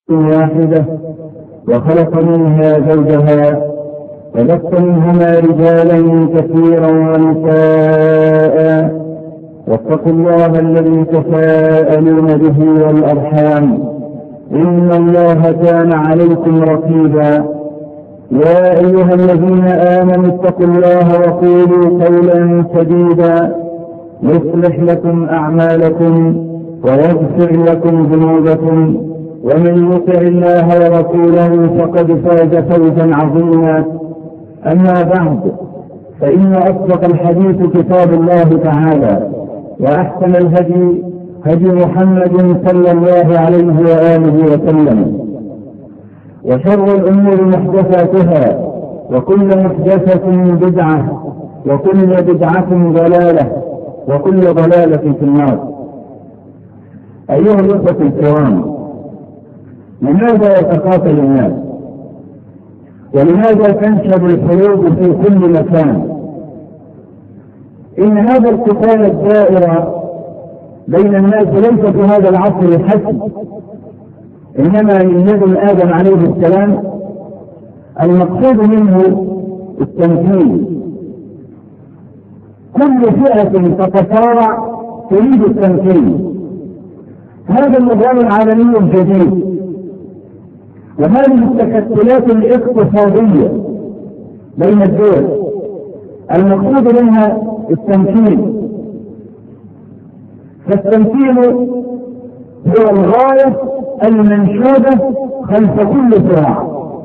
واحدة وخلق منها زوجها وبث منهما رجالا كثيرا ونساء واتقوا الله الذي تساءلون به والأرحام إن الله كان عليكم رقيبا. يا أيها الذين آمنوا اتقوا الله وقولوا قولا سديدا يصلح لكم أعمالكم ويغفر لكم ذنوبكم ومن يطع الله ورسوله فقد فاز فوزا عظيما. أما بعد، فإن أصدق الحديث كتاب الله تعالى، وأحسن الهدي هدي محمد صلى الله عليه وآله وسلم، وشر الأمور محدثاتها، وكل محدثة بدعة، وكل بدعة ضلالة، وكل ضلالة في النار. أيها الأخوة الكرام، لماذا يتقاتل الناس؟ ولماذا تنشب الحروب في كل مكان؟ إن هذا القتال الدائر بين الناس ليس في هذا العصر حسب، إنما من لدن آدم عليه السلام. المقصود منه التمثيل. كل فئة تتصارع تريد التمثيل. هذا النظام العالمي الجديد وهذه التكتلات الاقتصادية بين الدول المقصود منها التمثيل. فالتمثيل هو الغاية المنشودة خلف كل صراع.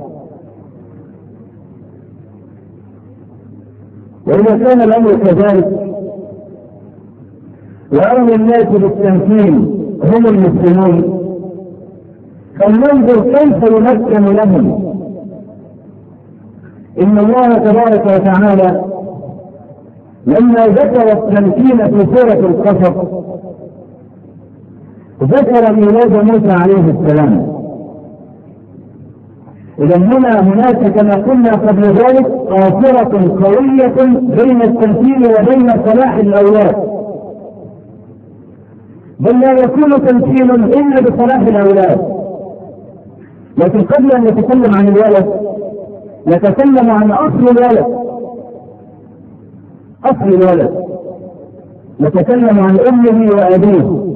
وإذا كان الأمر كذلك وأولى الناس بالتمثيل هم المسلمون، فلننظر كيف يمكن لهم. إن الله تبارك وتعالى لما ذكر التمكين في سورة القصص ذكر ميلاد موسى عليه السلام. إذا هناك كما قلنا قبل ذلك قاصرة قوية بين التمثيل وبين صلاح الأولاد، بل لا يكون تمثيل إلا بصلاح الأولاد. لكن قبل أن نتكلم عن الولد نتكلم عن أصل الولد. أصل الولد نتكلم عن أمه وأبيه.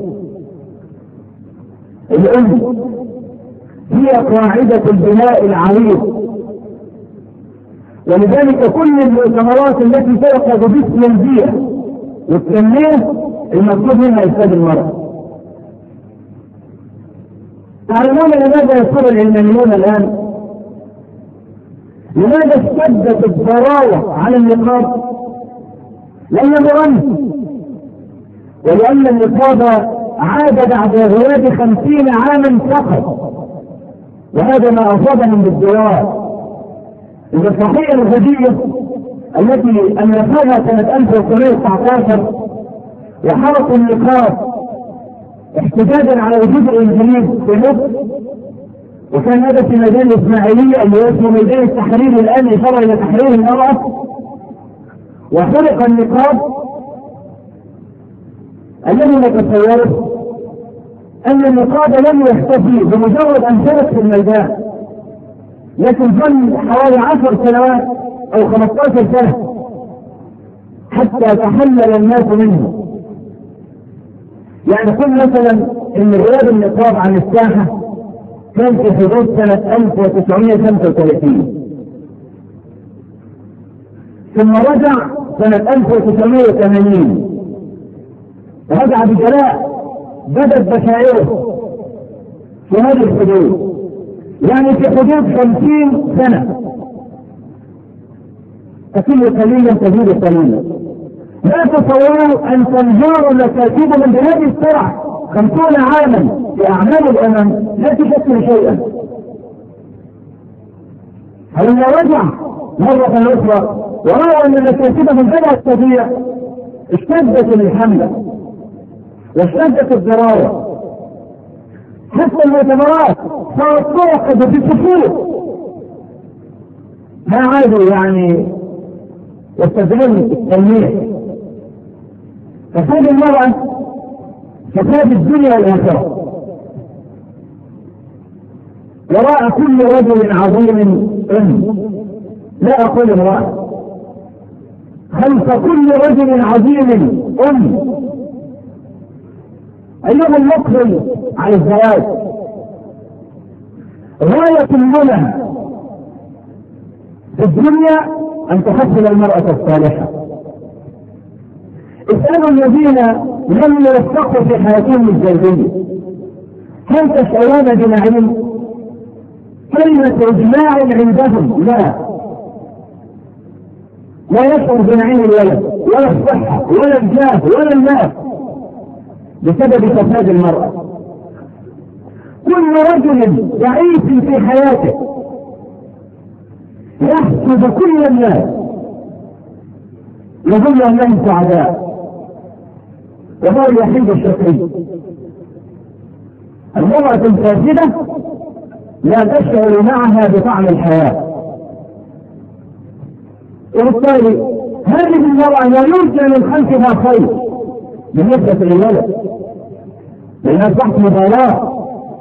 الأم هي قاعدة البناء العريض، ولذلك كل المؤتمرات التي تؤخذ باسم البيئة والتنمية المقصود منها إفساد المرأة. تعلمون لماذا يصير العلمانيون الآن؟ لماذا اشتدت الضراوة على النقاب؟ لأنه عنف، ولأن النقاب عاد بعد غياب 50 عاما فقط، وهذا ما أصابهم بالدوار. إذا الصحية الغدية التي أنفذها سنة 1919 وحرقوا النقاب احتجاجا على وجود الإنجليز في مصر، وكان هذا في ميدان الإسماعيلية اللي اسمه ميدان التحرير الآن إشارة إلى تحرير المرأة، وحرق النقاب. الذي نتصوره أن النقاب لم يختفي بمجرد أن ثبت في الميدان، لكن ظل حوالي 10 سنوات أو 15 سنة حتى تحلل الناس منه. يعني قل مثلا ان غياب النقاب عن الساحة كان في حدود سنة 1935، ثم رجع سنة 1980، رجع بجلاء بدت بشائره في هذه الحدود، يعني في حدود 50 سنة. تكل قليلا تزيد قليلا. لا تصوروا أن تنهار مكاتبهم بهذه السرعة 50 عاما في أعمال الأمم لا تشكل شيئا. فلما رجع مرة أخرى ورأوا أن مكاتبهم بدأت تضيع اشتدت الحملة واشتدت الضراوة، حتى المؤتمرات صارت تعقد في الصفوف، ما عادوا يعني يستخدمون التلميح. فساد المرأة، فساد الدنيا والآخرة. وراء كل رجل عظيم أم، لا أقول امرأة، خلف كل رجل عظيم أم. أيها المقبل على الزواج، غاية المنى في الدنيا أن تحصل المرأة الصالحة. اسألوا الذين لم يوفقوا في حياتهم الزوجية هل تشعرون بنعيم؟ كلمة إجماع عندهم لا يشعر بنعيم الولد ولا الصحة ولا الجاه ولا المال بسبب فساد المرأة. كل رجل ضعيف في حياته يحسد كل الناس يظن أنهم سعداء، وهو الوحيد الشقي. المرأة الفاسدة لا تشعر معها بطعم الحياة، وبالتالي هذه المرأة لا يرجى من خلفها خير بالنسبة للولد، لأنها تحت مبالاة.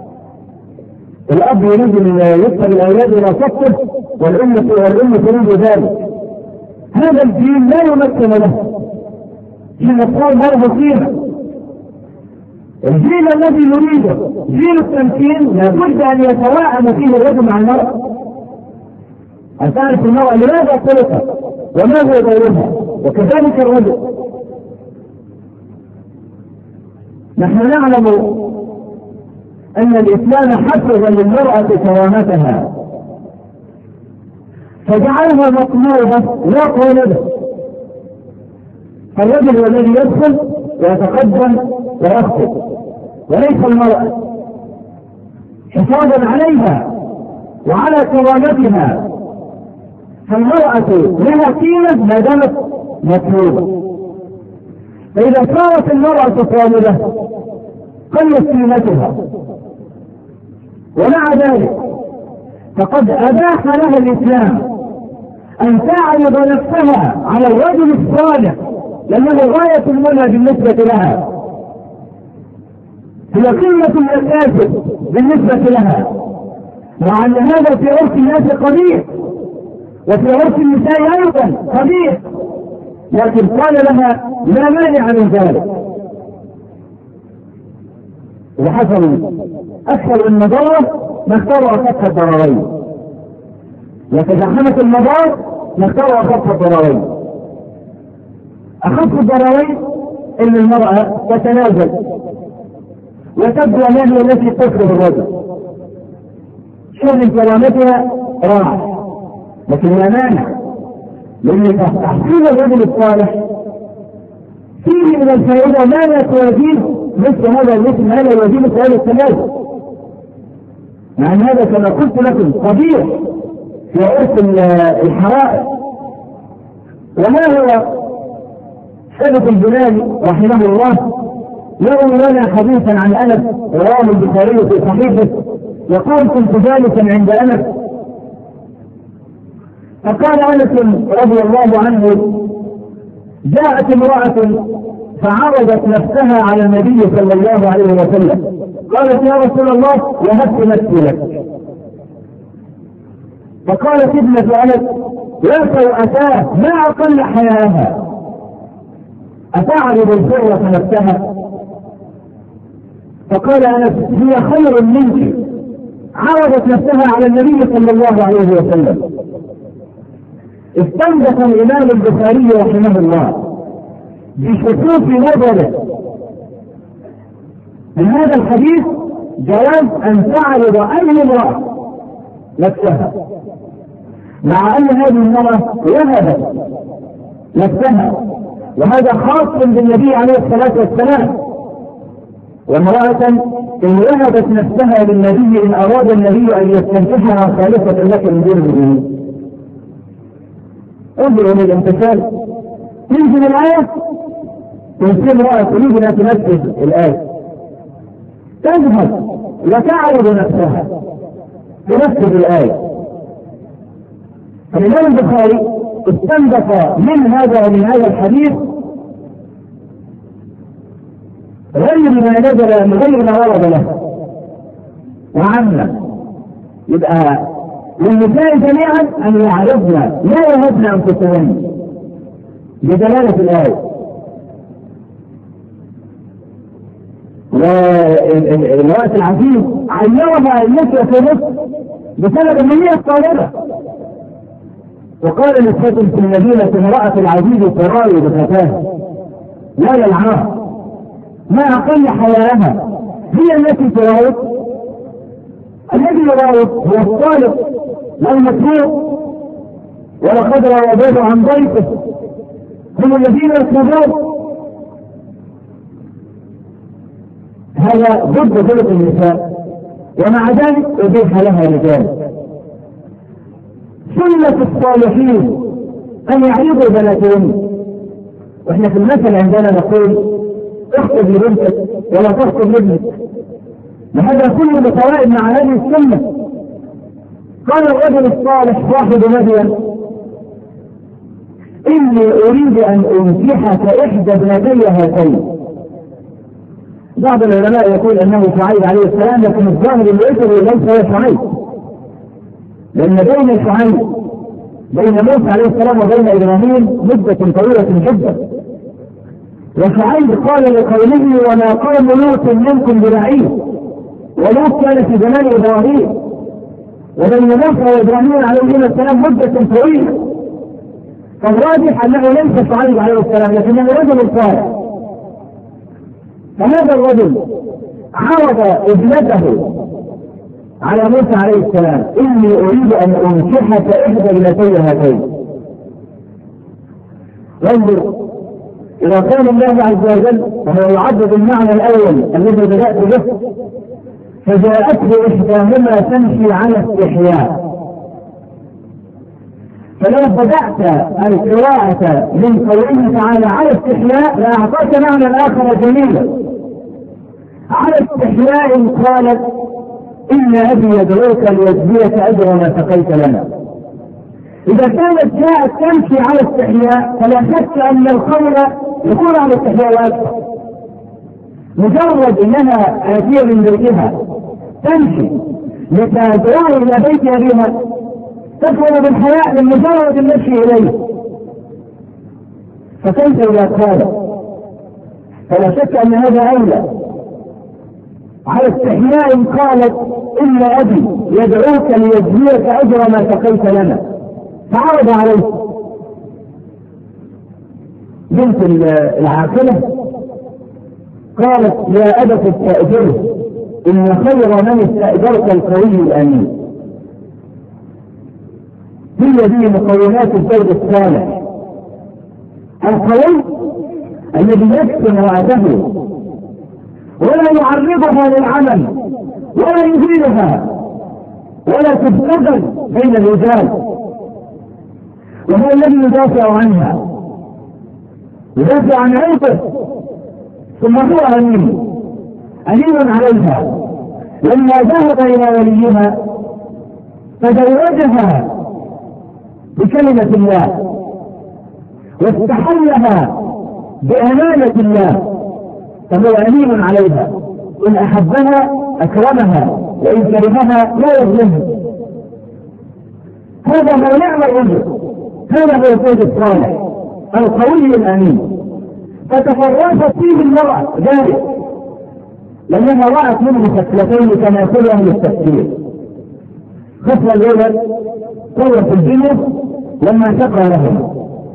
الأب يريد أن يدخل الأولاد إلى صفه والأم تريد ذلك. هذا الجيل لا يمكن له، جيل الطول له قيمة. الجيل الذي نريده جيل التمكين لابد أن يتواءم فيه الرجل مع المرأة، أن تعرف المرأة لماذا خلقت وما هو دورها، وكذلك الرجل. نحن نعلم أن الإسلام حفظ للمرأة كرامتها فجعلها مطلوبة لا طالبة. فالرجل هو الذي يدخل ويتقدم ويخطب وليس المرأة، حفاظا عليها وعلى كرامتها. فالمرأة لها قيمة ما دامت مطلوبة. فإذا صارت المرأة طالبة قلت قيمتها، ومع ذلك فقد أباح لها الإسلام أن تعرض نفسها على الرجل الصالح لأنه غاية المنى بالنسبة لها، هي قمة المكاسب بالنسبة لها. مع أن هذا في عرف الناس قبيح وفي عرف النساء أيضا قبيح، لكن قال لها لا مانع من ذلك. وحصل أكثر من مضرة نختار أخف الضررين، وتزحمت المضار نختار أخف الضررين. أخف الضررين إن المرأة تتنازل وتبدو ما هي التي تكره الرجل، شو من كرامتها راح، لكن لا مانع، لأن تحصيل الرجل الصالح فيه من الفائدة ما لا توازيه مثل هذا المثل هذا يوازيه مثل هذا التنازل. مع أن هذا كما قلت لكم قبيح في عرف الحرائر. وما هو ثابت البناني رحمه الله يروي لنا حديثا عن أنس رواه البخاري في صحيحه، يقول كنت جالسا عند أنس فقال أنس رضي الله عنه جاءت امرأة فعرضت نفسها على النبي صلى الله عليه وسلم، قالت يا رسول الله وهبت نفسي لك. فقالت ابنة أنس يا سوءتاه ما أقل حياها أتعرض الحرة نفسها؟ فقال أنس هي خير منك، عرضت نفسها على النبي صلى الله عليه وسلم. استنبط الإمام البخاري رحمه الله بشكوك نظره من هذا الحديث جواز أن تعرض أي امرأة نفسها، مع أن هذه المرأة وهبت نفسها، وهذا خاص بالنبي عليه الصلاة والسلام. وامرأة إن وهبت نفسها للنبي إن أراد النبي أن يستنكحها خالصة لك من دون المؤمنين. انظروا للامتثال، تنزل الآية تنزل امرأة تريد أن تنفذ الآية تذهب وتعرض نفسها تنفذ الآية. فالإمام البخاري استنبط من هذا الحديث غير ما نزل من غير ما ورد له وعمه. يبقى للنساء جميعا أن يعرفن لا يهبن أنفسهن بدلالة الآية. والوقت العزيز عيرها النسوة في مصر بسبب ان هي الطالبة، وقال نسوة في المدينة امرأة العزيز تراود فتاة لا يلعنها ما أقل حياءها، هي التي تراود. الذي يراود هو الطالب والمطلوب، ولقد راودوه عن ضيفه هم الذين يرفضون. هذا ضد خلق النساء، ومع ذلك أبيح لها رجال. سنة الصالحين أن يعرضوا بناتهم. وإحنا في المثل عندنا نقول اخطب لبنتك ولا تخطب لابنك، وهذا كله متوائم مع هذه السنة. قال الرجل الصالح صاحب مدين إني أريد أن أنكحك إحدى ابنتي هاتين. بعض العلماء يقول أنه شعيب عليه السلام، لكن الظاهر الأثر ليس هو شعيب، لأن بين شعيب بين موسى عليه السلام وبين إبراهيم مدة طويلة جدا. وشعيب قال لقومه وما قوم لوط منكم ببعيد، ولوط كان في زمان إبراهيم، وبين موسى وإبراهيم عليهما السلام مدة طويلة. فالراجح أنه ليس شعيب عليه السلام لكنه رجل صالح. فهذا الرجل عرض ابنته على موسى عليه السلام إني أريد أن أنكحك إحدى ابنتي هاتين. وانظر إلى قول الله عز وجل وهو يعدد المعنى الأول الذي بدأت به، فجاءته إحداهما تمشي على استحياء. فلو بدأت القراءة من قوله تعالى على استحياء لأعطاك معنى آخر جميلا. على استحياء قالت إن أبي يدعوك ليجزيك أجر ما سقيت لنا. إذا كانت جاءت تمشي على استحياء فلا شك أن القول يكون على استحياء أكثر. مجرد أنها آتية من بيتها تمشي لتدعو إلى بيت أبيها تدخل بالحياء لمجرد المشي إليه، فكيف إذا قال؟ فلا شك أن هذا أولى. على استحياء قالت إن أبي يدعوك ليجزيك أجر ما سقيت لنا، فعرض عليه. بنت العاقلة قالت يا أبت استأجره إن خير من استأجرت القوي الأمين. هي دي مقومات الزوج الصالح القوي الذي يسكن وعده ولا يعرضها للعمل ولا يزيلها ولا تبتغل بين الرجال، وهو الذي يدافع عنها، يدافع عن عيبه، ثم هو أمين عليها. لما ذهب إلى وليها فزوجها بكلمة الله واستحلها بأمانة الله، فهو أمين عليها، إن أحبها أكرمها وإن كرهها لا يظلمها. هذا هو نعم الرجل، هذا هو الزوج الصالح القوي الأمين. فتفرقت فيه المرأة ذلك لأنها رأت منه خصلتين كما يقول أهل التفسير. الخصلة الأولى قوة الدنيا لما شقى لهم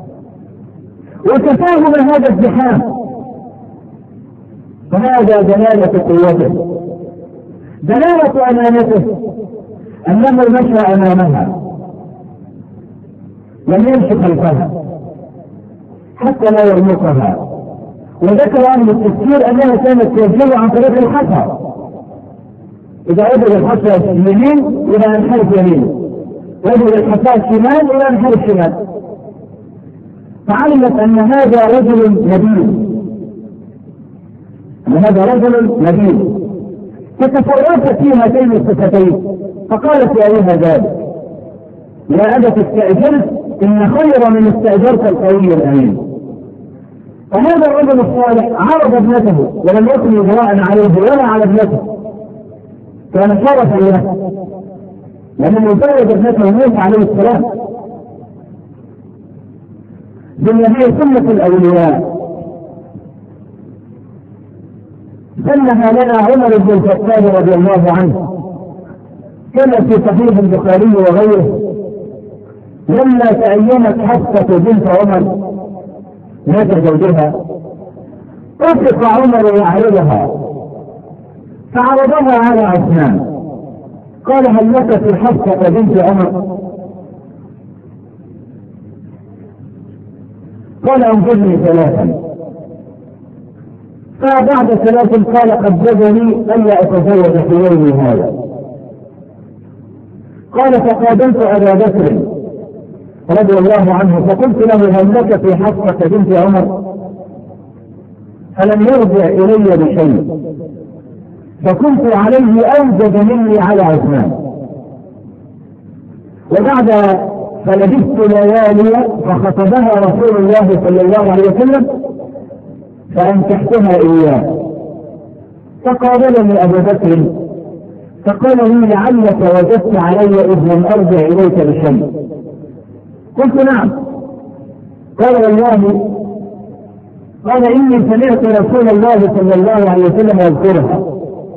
وتفاهم هذا الزحام، فهذا دلالة قوته، دلالة أمانته، أنه مشى أمامها لم يمشي خلفها حتى لا يرمقها. وذكر أهل التفسير أنها كانت تجري عن طريق الحصى، إذا وجد الحصى يمين إلى انحرف يمين، وجد الحصى شمال إلى انحرف شمال، فعلمت أن هذا رجل نبيل، هذا رجل نبيل. فتفرقت في هاتين الصفتين فقالت يا أيها ذلك يا أبت استأجرت إن خير من استأجرت القوي الأمين. فهذا الرجل الصالح عرض ابنته ولم يكن إجراء عليه ولا على ابنته، كان شرفا له. لمن يزوج ابنته موسى عليه السلام. ثم هي سنة الأولياء سنها لنا عمر بن الخطاب رضي الله عنه، كما في صحيح البخاري وغيره لما تأيمت حفصة بنت عمر مات زوجها وافق عمر يعرضها فعرضها على عثمان، قال هل لك في حفصة بنت عمر؟ قال انظرني ثلاثا. فبعد ثلاث قال قد جزني الا اتزوج في يومي هذا. قال فقابلت ابا بكر رضي الله عنه فقلت له هل لك في حفصة بنت عمر؟ فلم يرجع الي بشيء، فكنت عليه اوجد مني على عثمان. وبعد فلبثت ليالي فخطبها رسول الله صلى الله عليه وسلم فانكحتها اياه. فقابلني ابو بكر فقال لي لعلك وجدت علي اذ لم ارجع اليك بشيء. قلت نعم. قال والله، قال اني سمعت رسول الله صلى الله عليه وسلم يذكرها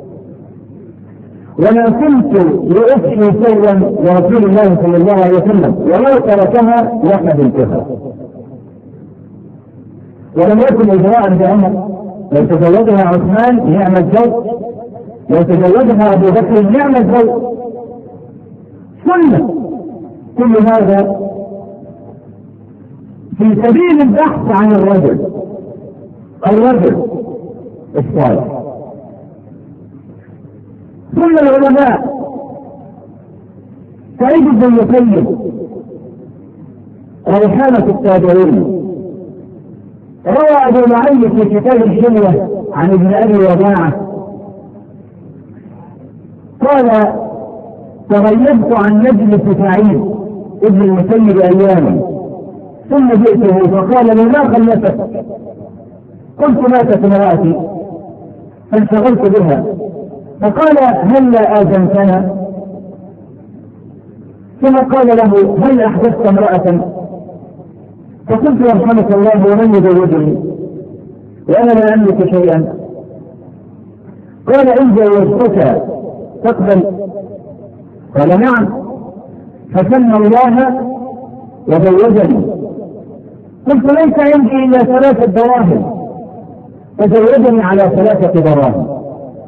وما كنت لأفشي سرا لرسول الله صلى الله عليه وسلم ولو تركها لقد انتهى. ولم يكن إجراء بعمر، لو تزوجها عثمان نعم الزوج، لو تزوجها أبو بكر نعم الزوج، سنة. كل هذا في سبيل البحث عن الرجل الصالح. ثم العلماء سعيد بن المسيب ريحانة التابعين روى ابو معين في كتاب الحلية عن ابن ابي وداعة قال تغيبت عن مجلس سعيد ابن المسيب اياما ثم جئته فقال لي ما خلفتك؟ قلت ماتت امرأتي فانشغلت بها. فقال هلا آذنتنا؟ ثم قال له هل أحدثت امرأة؟ فقلت يرحمك الله ومن يزوجني وأنا لا أملك شيئا. قال إن زوجتك تقبل؟ قال نعم. فسمى الله وزوجني. قلت ليس عندي إلا 3 دراهم، فزوجني على 3 دراهم.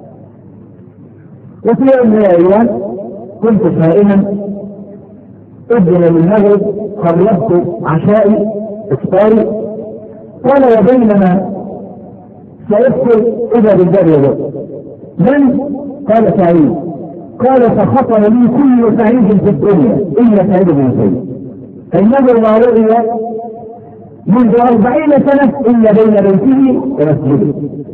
وفي يوم من الأيام كنت صائما أذن للمغرب قربت عشائي إفطاري. قال وبينما سأفطر إذا بالباب يدق. من؟ قال سعيد. قال فخطر لي كل سعيد في الدنيا إلا سعيد بن سعيد، فإنه ما رؤي منذ 40 سنة إلا بين بيته ومسجده.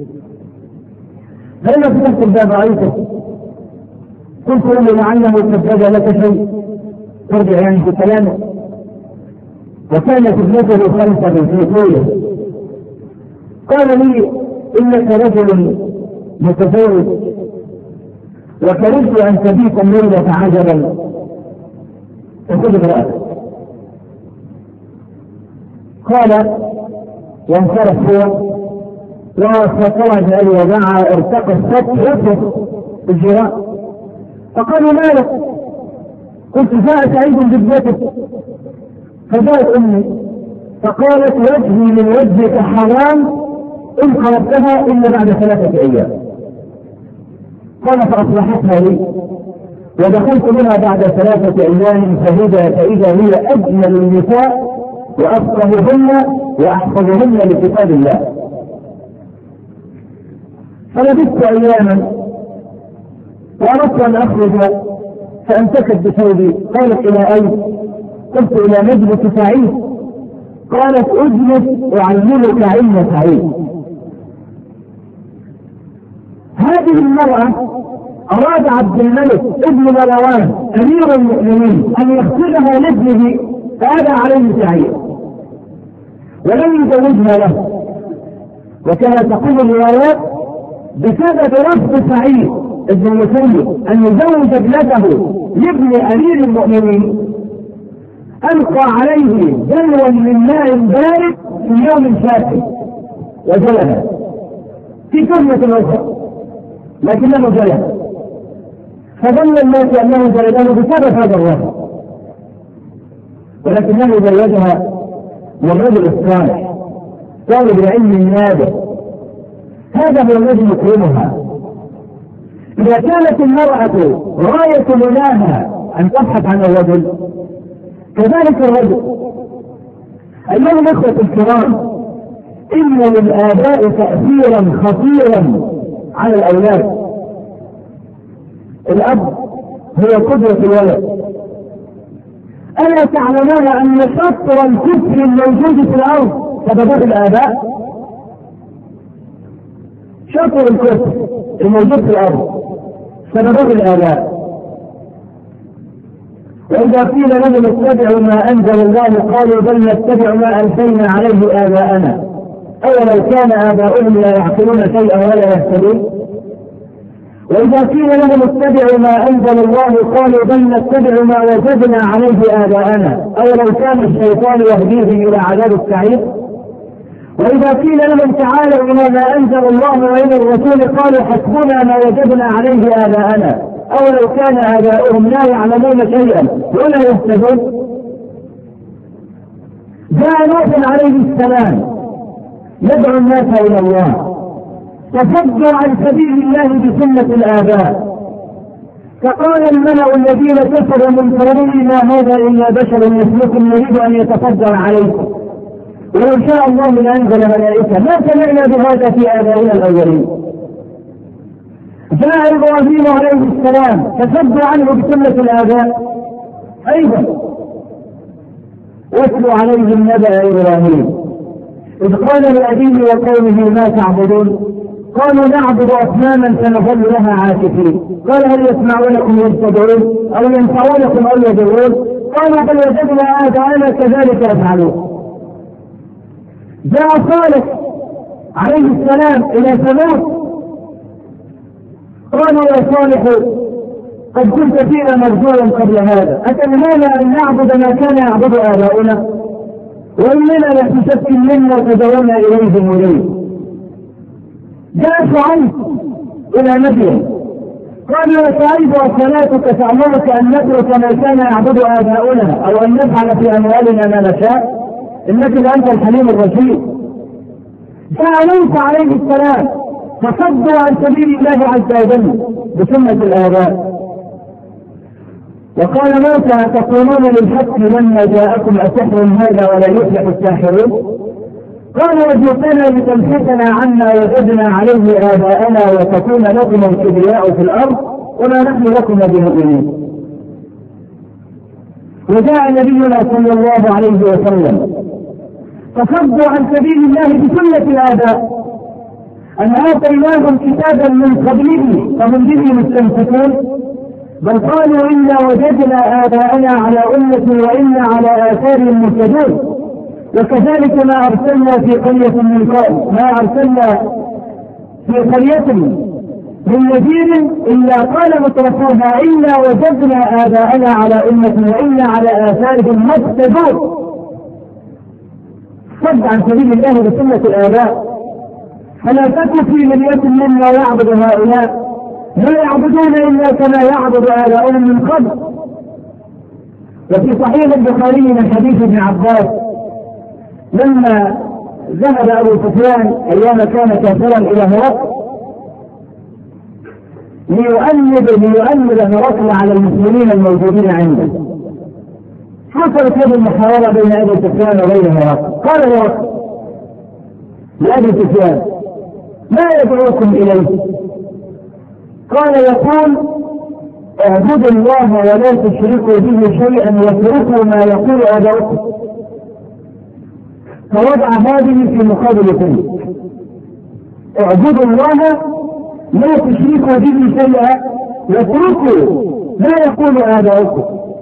فلما فتحت الباب رأيته قلت له لعله قد بدا لك شيء ترجع يعني في كلامه. وكانت ابنته 5 في طوله. قال لي انك رجل متزوج وكرهت ان تبيت الليله عجبا فخذ امرأتك. قال وانصرف هو وخرج ابي وداعة ارتقى السطح يصرف الجراء. فقالوا مالك؟ قلت جاء سعيد بابنته. فجاءت امي فقالت وجهي من وجهك حرام ان قربتها الا بعد 3 ايام. قال فاصلحتها لي ودخلت منها بعد 3 ايام فاذا هي اجمل النساء وافقههن واحفظهن لكتاب الله. فلبثت اياما وأردت أن أخرج فأمسكت بثوبي. قالت إلى أين؟ قلت إلى مجلس سعيد. قالت اجلس أعلمك علم سعيد. هذه المرأة أراد عبد الملك ابن مروان أمير المؤمنين أن يخطبها لابنه فأبى عليه سعيد ولم يزوجها له. وكما تقول الروايات بسبب رفض سعيد ابن المسيب أن يزوج ابنته لابن أمير المؤمنين ألقى عليه دلوا من ماء بارد في يوم شاكر وجلده في كلمة أخرى لكنه جلده، فظن الناس أنه جلده بسبب هذا الرجل، ولكنه زوجها والرجل الصالح طالب العلم النابه، هذا هو الذي يكرمها. إذا كانت المرأة غاية مناها أن تبحث عن الرجل، كذلك الرجل. أيها الأخوة الكرام، إن للآباء تأثيرا خطيرا على الأولاد. الأب هو قدوة الولد. ألا تعلمون أن شطر الكفر الموجود في الأرض سببه الآباء؟ شطر الكفر الموجود في الأرض سببه الآباء. وإذا قيل لهم اتبعوا ما أنزل الله قالوا بل نتبع ما ألفينا عليه آباءنا أولو كان آباؤهم لا يعقلون شيئا ولا يهتدون. وإذا قيل لهم اتبعوا ما أنزل الله قالوا بل نتبع ما وجدنا عليه آباءنا أولو كان الشيطان يهديهم إلى عذاب السعير. وإذا قيل لهم تعالوا إلى ما أنزل الله وإلى الرسول قالوا حسبنا ما وجدنا عليه آباءنا أولو كان آباؤهم لا يعلمون شيئا ولا يهتدون. جاء نوح عليه السلام يدعو الناس إلى الله، تصدوا عن سبيل الله بسنة الآباء، فقال الملأ الذين كفروا من قومه ما هذا إلا بشر مثلكم يريد أن يتفجر عليكم ولو شاء الله لأنزل ملائكة ما سمعنا بهذا في آبائنا الأولين. جاء إبراهيم عليه السلام تصدوا عنه بسنة الآباء أيضا. واتلوا عليهم نبأ إبراهيم إذ قال لأبيه وقومه ما تعبدون قالوا نعبد أصناما فنظل لها عاكفين قال هل يسمعونكم إذ تدعون أو ينفعونكم أو يضرون قالوا بل وجدنا آباءنا كذلك يفعلون. جاء صالح عليه السلام إلى ثمود قالوا يا صالح قد كنت فينا مرجوعا قبل هذا أتنهانا أن نعبد ما كان يعبد آباؤنا وإننا لفي شك مما تدعونا إليه مريد. جاء شعيب إلى مدين قال يا شعيب وصلاتك تأمرك أن نترك ما كان يعبد آباؤنا أو أن نفعل في أموالنا ما نشاء إنك لأنت الحليم الرشيد. جاء موسى عليه السلام فصدوا عن سبيل الله عز وجل بسنة الآباء وقال موسى تقولون للحق لما جاءكم أسحر هذا ولا يفلح الساحرون قال وجئتنا لتمسكنا عما وجدنا عليه آباءنا وتكون لكم الكبرياء في الأرض وما نحن لكم بمؤمنين. وجاء نبينا صلى الله عليه وسلم تصدوا عن سبيل الله بسنة الآباء أن آتيناهم كتابا من قبله فهم به مستمسكون بل قالوا إنا وجدنا آباءنا على أمة وإنا على آثارهم مهتدون. وكذلك ما أرسلنا في قرية من قوم ما أرسلنا في قرية من نذير إلا قال مترفوها إنا وجدنا آباءنا على أمة وإنا على آثارهم مهتدون. صد عن سبيل الله بسنة الآباء. فلا تكن في مرية مما يعبد هؤلاء لا يعبدون إلا كما يعبد آباؤهم من قبل. وفي صحيح البخاري من حديث ابن عباس لما ذهب أبو سفيان أيام كان كافرا إلى هرقل ليؤمر هرقل على المسلمين الموجودين عنده، حصلت هذه المحاورة بين أبي سفيان وبين هرقل. قال هرقل لأبي سفيان ما يدعوكم إليه؟ قال يقول اعبدوا الله ولا تشركوا به شيئا واتركوا ما يقول آباؤكم. فوضع هذه في مقابل تلك اعبدوا الله لا تشركوا به شيئا واتركوا ما يقول آباؤكم.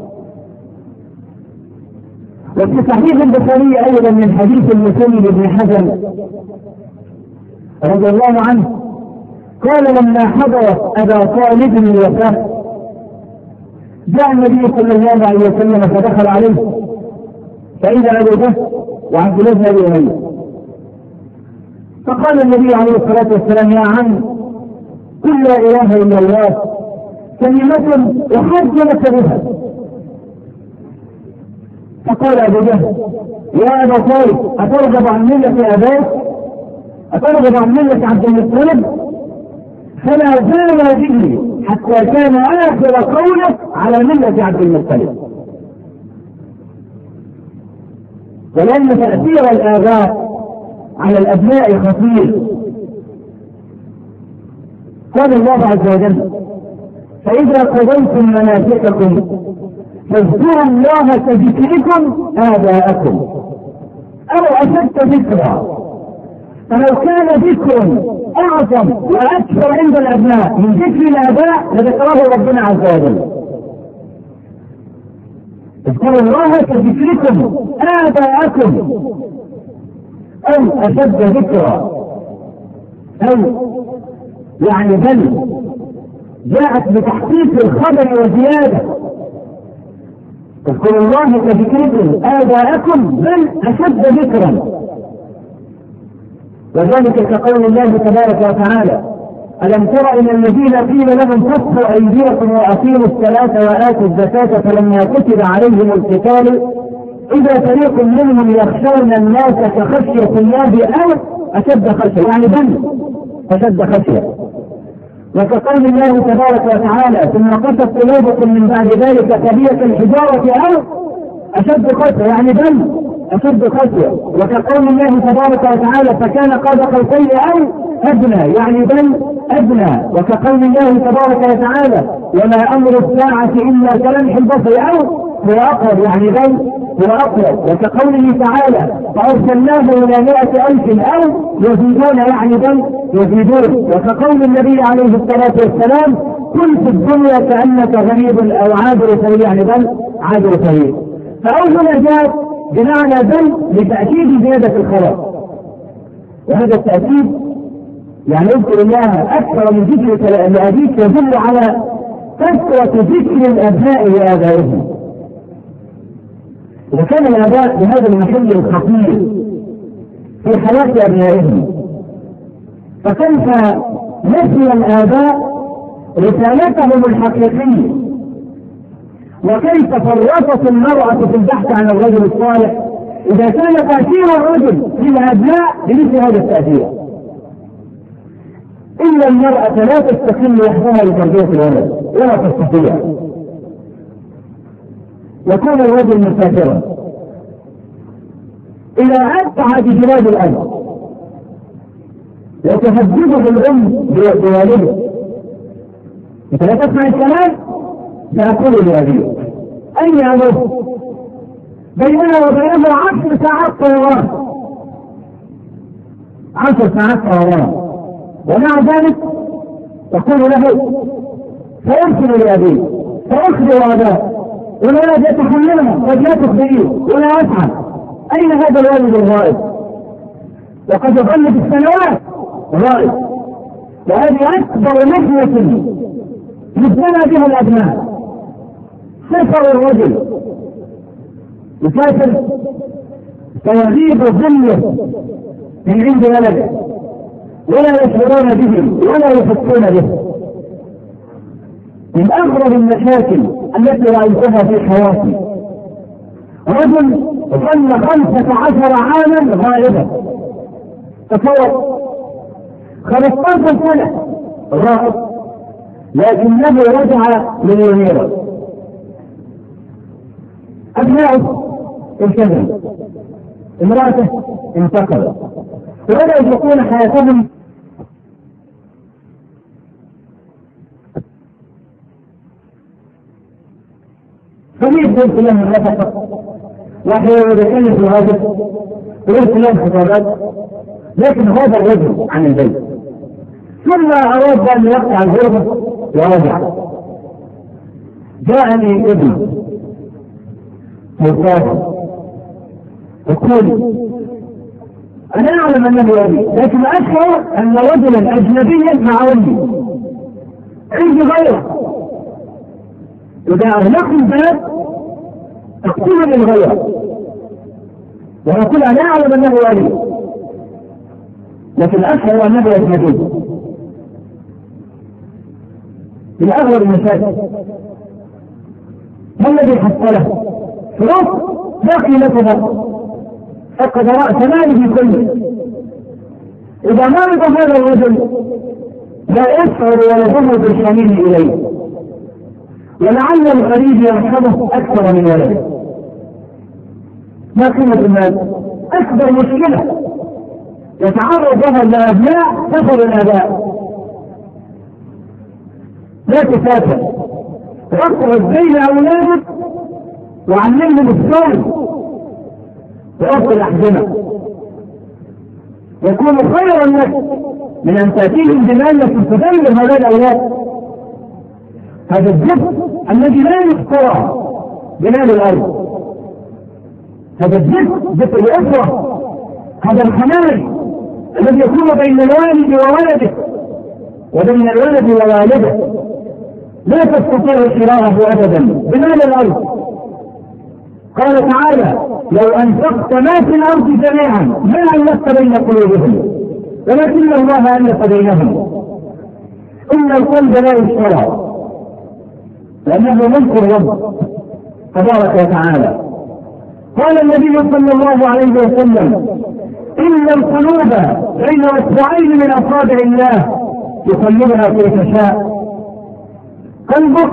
وفي صحيح البخاري أيضا من حديث المسلم بن حزن رضي الله عنه قال لما حضرت أبا طالب الوفاة جاء النبي صلى الله عليه وسلم فدخل عليه فإذا أبو جهل وعبد الله بن أبي أمية. فقال النبي عليه الصلاة والسلام يا عم قل لا إله إلا الله كلمة أحج لك بها. فقال أبو جهل يا أبا طالب أترغب عن ملة أباك؟ أترغب عن ملة عبد المطلب؟ فلا زال به حتى كان آخر قوله على ملة عبد المطلب. ولأن تأثير الآباء على الأبناء خطير. قال الله عز وجل فإذا قضيتم مناسككم فاذكروا الله كذكركم آباءكم أو أشد ذكرا. فلو كان ذكر أعظم وأكثر عند الأبناء من ذكر الآباء لذكره ربنا عز وجل. اذكروا الله كذكركم آباءكم أو أشد ذكرا، أو يعني بل جاءت بتحقيق الخبر وزيادة. اذكروا الله كذكركم آباءكم بل أشد ذكرا. وذلك كقول الله تبارك وتعالى ألم تر إلى الذين قيل لهم كفوا أيديكم وأقيموا الصلاة وآتوا الزكاة فلما كتب عليهم القتال إذا فريق منهم يخشون الناس كخشية الله أو أشد خشية، يعني بل أشد خشية. وكقول الله تبارك وتعالى ثم قست قلوبكم من بعد ذلك كبيرة الحجارة أو أشد خشية، يعني بل أشد خشية. وكقول الله تبارك وتعالى فكان قاب قوسين أو أدنى، يعني بل أدنى. وكقول الله تبارك وتعالى وما أمر الساعة إلا كلمح البصر أو هو أقرب، يعني بل هو أقرب. وكقوله تعالى فأرسلناه إلى 100,000 أو يزيدون، يعني بل يزيدون. وكقول النبي عليه الصلاة والسلام كن في الدنيا كأنك غريب أو عابر سبيل، يعني بل عابر سبيل. فأول جاءت بمعنى بل لتأكيد زيادة الخبر، وهذا التأكيد يعني اذكر الله أكثر من ذكرك لأبيك يدل على كثرة ذكر الأبناء لآبائهم. إذا كان الآباء بهذا المحل الخطير في حياة أبنائهم فكيف نسي الآباء رسالتهم الحقيقية؟ وكيف فرطت المرأة في البحث عن الرجل الصالح إذا كان تأثير الرجل في الأبناء بمثل هذا التأثير؟ إلا المرأة لا تستقل وحدها لتربية الولد ولا تستطيع. يكون الرجل مسافرا إلى أبعد بلاد الأرض وتهدده الأم بوالده، أنت لا تسمع الكلام سأقول لأبيه أين أمر بيننا وبينه 10 ساعات طيران، 10 ساعات طيران، ومع ذلك تقول له فأرسل لأبيه فأخبر أباه ولا يتحملها قد لا تخبريه ولا يفعل. أين هذا الوالد الغائب؟ وقد يظل بالسنوات غائب. وهذه أكبر محنة يبتلى بها الأبناء. سفر الرجل يسافر فيغيب ظله من عند ولده ولا يشعرون به ولا يحسون به. من أغرب المشاكل التي رأيتها في حياتي رجل ظل 15 عاما غائبا، تصور 15 سنة غائب، لكنه رجع مليونيرا. أبناؤه انتهوا، امرأته انتقلت، ولا يشوفون حياتهم فليس قلت لهم النفقة وحيوة بكلمة الواجب قلت لهم خطابات، لكن هذا الرجل عن البيت ثم أراد أن يقطع الغربة ورجع. جاءني ابن مسافر يقول أنا أعلم أنه ولي، لكن أشعر أن رجلا أجنبيا مع ولي عندي غيره. إذا أغلقت الباب اقتلني الغيره وأقول أنا أعلم أنه ولي، لكن أشعر أنه أجنبي. من أغلب المشاكل ما الذي حصله؟ فلوس لا قيمة فقد رأس ماله كله. إذا مرض هذا الرجل لا يشعر ولده بالحنين إليه، ولعل الغريب يرحمه أكثر من ولده. ما قيمة المال؟ أكبر مشكلة يتعرض لها الأبناء سفر الآباء. لا تسافر، واقعد بين أولادك وعلمهم الصوم وأخذ الأحزمة، يكون خيرا لك من أن تأتيهم بمال تدمر هؤلاء الأولاد. هذا الجبر الذي لا يقترى بمال الأرض، هذا الجبر الأسرة، هذا الحنان الذي يكون بين الوالد وولده وبين الولد ووالده، لا تستطيع شراءه أبدا بمال الأرض. قال تعالى: لو أنفقت ما في الأرض جميعا ما ألفت بين قلوبهم ولكن الله ألف بينهم. إن القلب لا يشترى لأنه ملك الرب تبارك وتعالى. قال النبي صلى الله عليه وسلم: إن القلوب بين أصبعين من أصابع الله يقلبها كيف شاء. قلبك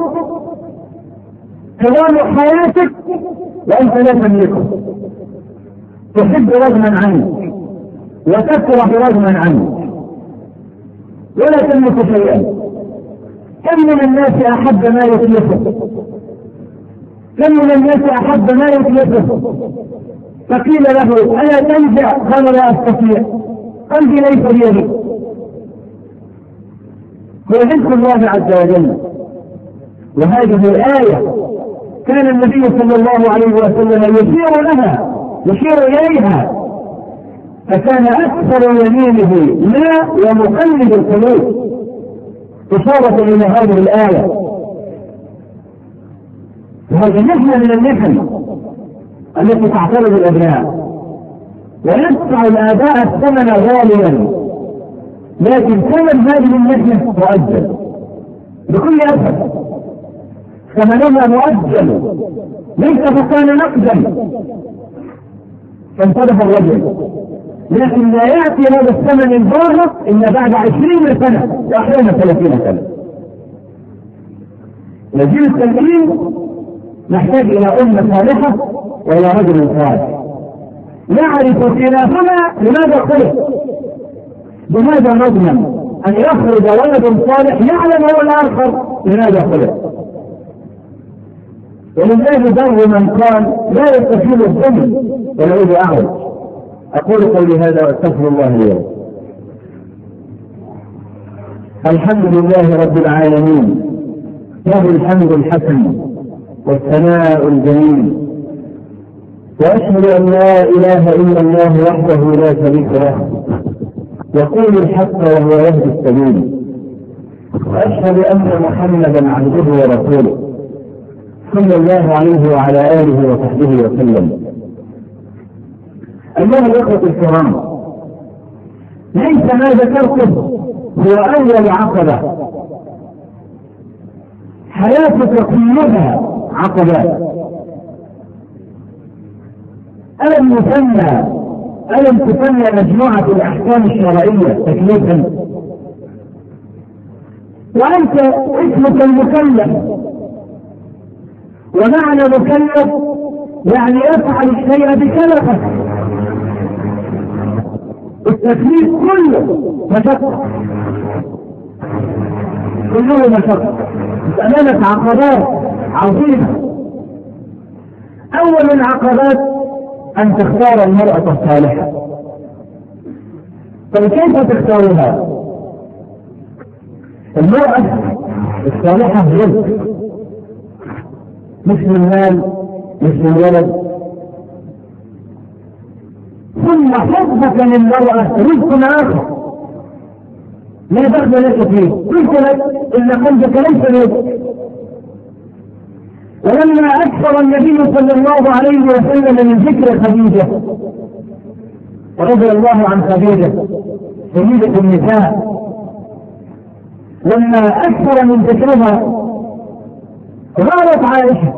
كلام حياتك وأنت لا تملكه، تحب رجما عنك وتكره رجما عنك ولا تملك شيئا. كم من الناس أحب ما يتلفه، كم من الناس أحب ما يتلفه، فقيل له: ألا تنزع؟ قال: لا أستطيع، قلبي ليس بيدي. هو ذكر الله عز وجل. وهذه الآية كان النبي صلى الله عليه وسلم يشير لها، يشير إليها، فكان أكثر يمينه لا ومقلب القلوب إشارة إلى هذه الآية. وهذه نحن من النحن التي تعترض الأبناء، ويدفع الآباء الثمن غاليا، لكن ثمن هذه النحن مؤجل بكل أسف. ثمنها مؤجل ليس فكان نقدا فانصرف الرجل، لكن لا يأتي هذا الثمن الباهظ إلا بعد 20 سنة وأحيانا 30 سنة. لجيل التمكين نحتاج إلى أمة صالحة وإلى رجل صالح يعرف خلافنا لماذا خلق، بماذا نضمن أن يخرج ولد صالح يعلم هو الآخر لماذا خلق. ولله در من قال: لا يستحيل الذنب ولو أعرج. أقول قولي هذا وأستغفر الله لي. الحمد لله رب العالمين، له الحمد الحسن والثناء الجميل، وأشهد أن لا إله إلا الله وحده لا شريك له، يقول الحق وهو يهدي السبيل، وأشهد أن محمدا عبده ورسوله صلى الله عليه وعلى آله وصحبه وسلم. أيها الأخوة الكرام، ليس ما ذكرته هو أول عقبة، حياتك كلها عقبات. ألم تسمى مجموعة الأحكام الشرعية تكليفا؟ وأنت اسمك المكلف، ومعنى مكلف يعني يفعل الشيء بكلفه. التكليف كله مشقة، كله مشقة، أمامك عقبات عظيمة. أول العقبات أن تختار المرأة الصالحة. طيب كيف تختارها؟ المرأة الصالحة رزق، مثل المال، مثل الولد. ثم ثم حبك للمرأة رزق آخر لا دخل لك فيه، قلت لك إن قلبك ليس رزق. ولما أكثر النبي صلى الله عليه وسلم من ذكر خديجة رضي الله عن خديجة سيدة النساء، لما أكثر من ذكرها غارت عائشة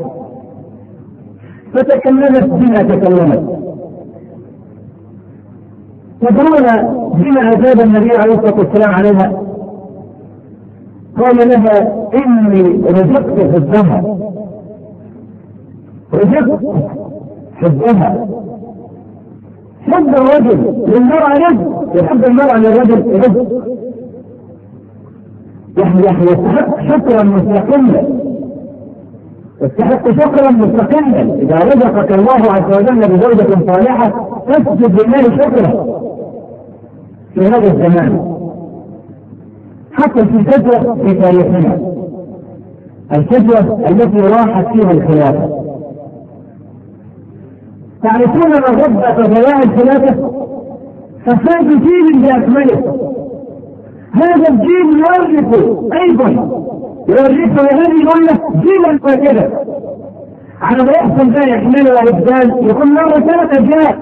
فتكلمت بما تكلمت. تدرون بما أجاب النبي عليه الصلاة والسلام عليها؟ قال لها إني رزقت حبها، رزقت حبها. حب الرجل للمرأة رزق، وحب المرأة للرجل رزق. يعني يستحق شكرا مستقلا، يستحق شكرا مستقلا. إذا رزقك الله عز وجل بزوجة صالحة فاسجد لله شكرا في هذا الزمان. حتى في فترة في تاريخنا، الفترة التي راحت فيها الخلافة، تعرفون من ربط ضياع الخلافة؟ فساد جيل بأكمله. هذا الجيل يورث أيضا، يورث لهذه الأمة جيلا فاكدا على ما يحصل بها إحمال وإبدال، يكون مرة 3 أجيال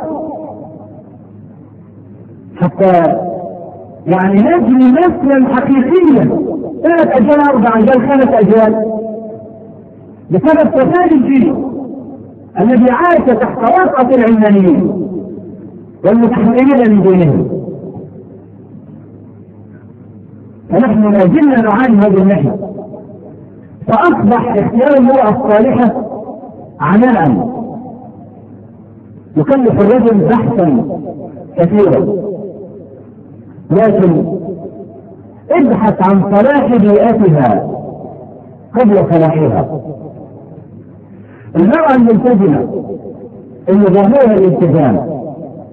حتى يعني نجري نسلا حقيقيا 3 أجيال 4 أجيال 5 أجيال بسبب فساد الجيل الذي عاش تحت وطأة العلمانيين والمتحررين من دينهم. فنحن ما زلنا نعاني هذه الناحية، فأصبح اختيار المرأة الصالحة عناء يكلف الرجل بحثا كثيرا. لكن ابحث عن صلاح بيئتها قبل صلاحها. المرأة الملتزمة اللي ظاهرها الالتزام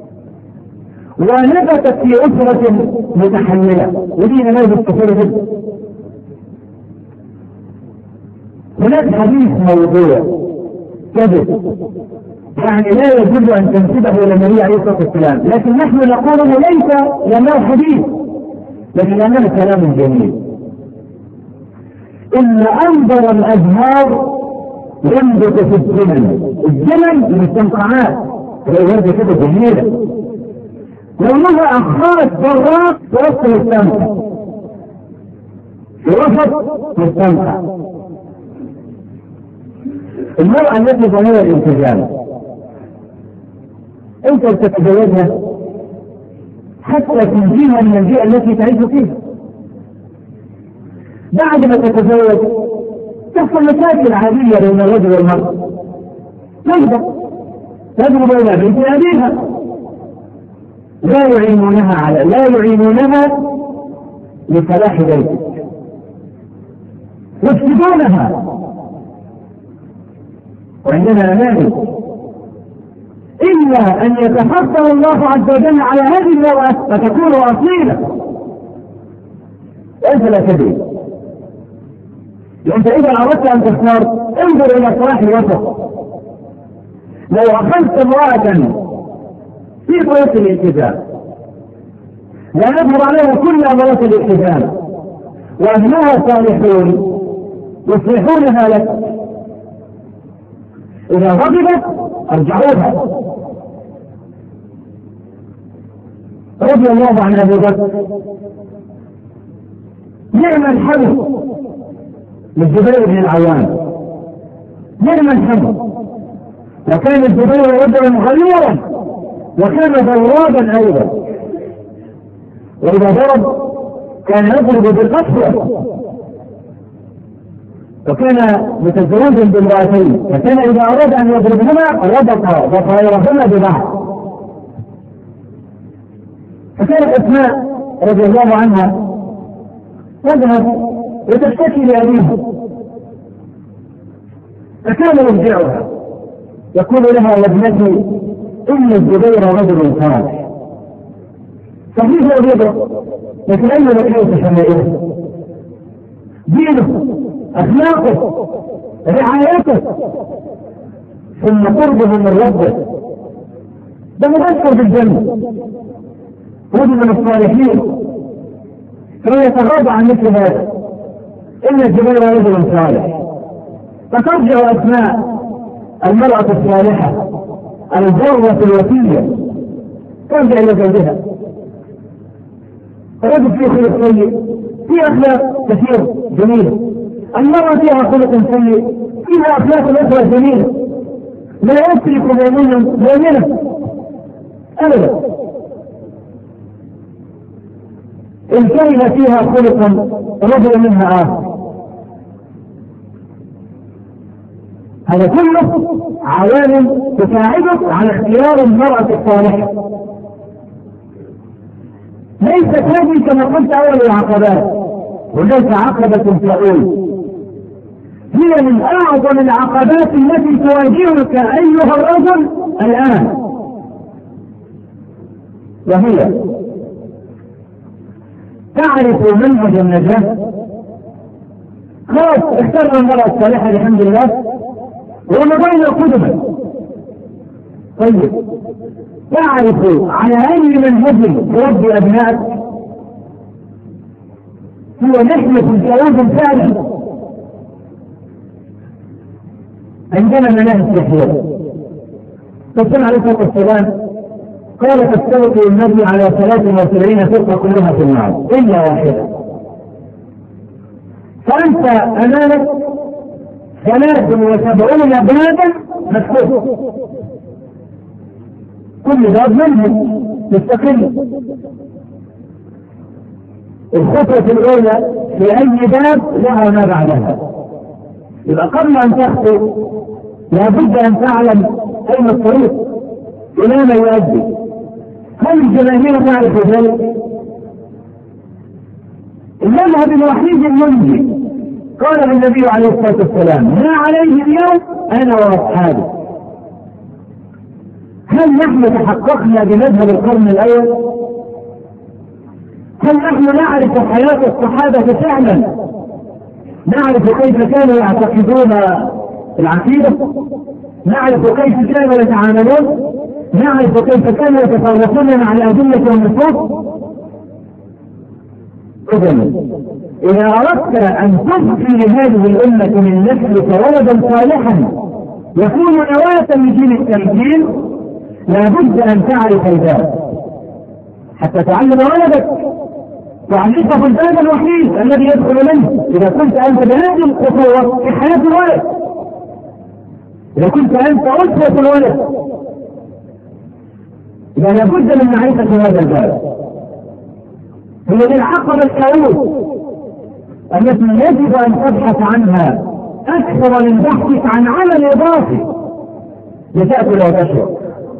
ونبتت في أسرة متحملة، ودي نماذج كثيرة جدا. هناك حديث موضوع كذب يعني لا يجب أن تنسبه إلى النبي عليه الصلاة والسلام، لكن نحن نقوله ليس لأنه حديث لكن لأنه كلام جميل. إن أنظر الأزهار ينبت في الزمن، الزمن المستنقعات الأزهار كده جميلة، لأنها أخرت براق في وسط المستنقع، في وسط المستنقع. المرأة التي ظاهرها الالتزام أنت تتزوجها حتى تنجيها من البيئة التي تعيش فيها. بعد ما تتزوج تحصل مشاكل عادية بين الرجل والمرأة، تضرب إلى بيت أبيها، لا يعينونها لصلاح بيتك، يفسدونها. وعندنا نماذج إلا أن يتفضل الله عز وجل على هذه المرأة فتكون أصيلة وأنت لا تدري. لأنت إذا أردت أن تختار انظر إلى صلاح الوسط. لو أخذت امرأة في طريق الالتزام لا يظهر عليها كل أمارات الالتزام وأهلها صالحون يصلحونها لك، إذا غضبت أرجعوها. رضي الله عن أبي بكر نعم الحمد للزبير بن العوام، نعم الحمد. وكان الزبير رجلا غيورا وكان ضرابا أيضا، وإذا ضرب كان يضرب بالقسوة، وكان متزوجا بامرأتين، فكان إذا أراد أن يضربهما ربط ضفائرهما ببعض. فكانت أسماء رضي الله عنها تذهب وتشتكي لأبيها، فكان يرجعها يقول لها يا ابنتي إن الزبير رجل صالح، صحيح يضرب لكن أين بقية شمائله؟ دينه، أخلاقه، رعايته، ثم قربه من ربه. ده مبشر بالجنة، وجد من الصالحين، فيتغاضى عن مثل هذا. إن الجبال رجل صالح، فترجع أسماء المرأة الصالحة البرة الوفية ترجع إلى زوجها. الرجل فيه خلق سيء، فيه أخلاق كثير جميلة، المرأة فيها خلق سيء، فيها أخلاق أخرى جميلة، لا يترك مؤمنا أبدا. إن كان فيها خلقا رجل منها آخر، هذا كله عوامل تساعدك على اختيار المرأة الصالحة. ليست هذه كما قلت أول العقبات، وليس عقبة تؤول، هي من أعظم العقبات التي تواجهك أيها الرجل الآن، وهي تعرف منهج النجاة. خلاص اخترنا المرأة الصالحة الحمد لله ومضينا قدما. طيب تعرف على أي منهج تربي أبنائك؟ هو نحن الجواز الثاني عندنا مناهج تحويل. فالسلام عليه الصلاة والسلام قال تستوي النبي على 73 فرقة كلها في النار إلا واحدة، فأنت أمامك 73 بابا مفتوح، كل باب منهج مستقل. الخطوة الأولى في أي باب لها ما بعدها. إذا قبل أن تخطو لابد أن تعلم أين الطريق إلى ما يؤدي. هل الجماهير تعرف ذلك؟ المذهب الوحيد المنجي قال النبي عليه الصلاة والسلام ما عليه اليوم أنا وأصحابي. هل نحن تحققنا بمذهب القرن الأول؟ هل نحن نعرف حياة الصحابة فعلا؟ نعرف كيف كانوا يعتقدون العقيدة؟ نعرف كيف كانوا يتعاملون؟ نعرف كيف كانوا يتصرفون مع الأدلة والنصوص؟ إذا أردت أن تبقي لهذه الأمة من نسلك ولدا صالحا يكون نواة لجيل التمكين، لابد أن تعرف الباب حتى تعلم ولدك وعليك الباب الوحيد الذي يدخل منه. إذا كنت أنت بهذه الخطوة في حياة الولد، إذا كنت أنت أسوة الولد، إذا لابد من معرفة هذا الباب. هي دي العقبة الأولى التي يجب أن تبحث عنها أكثر من بحثك عن عمل إضافي لتأكل وتشرب.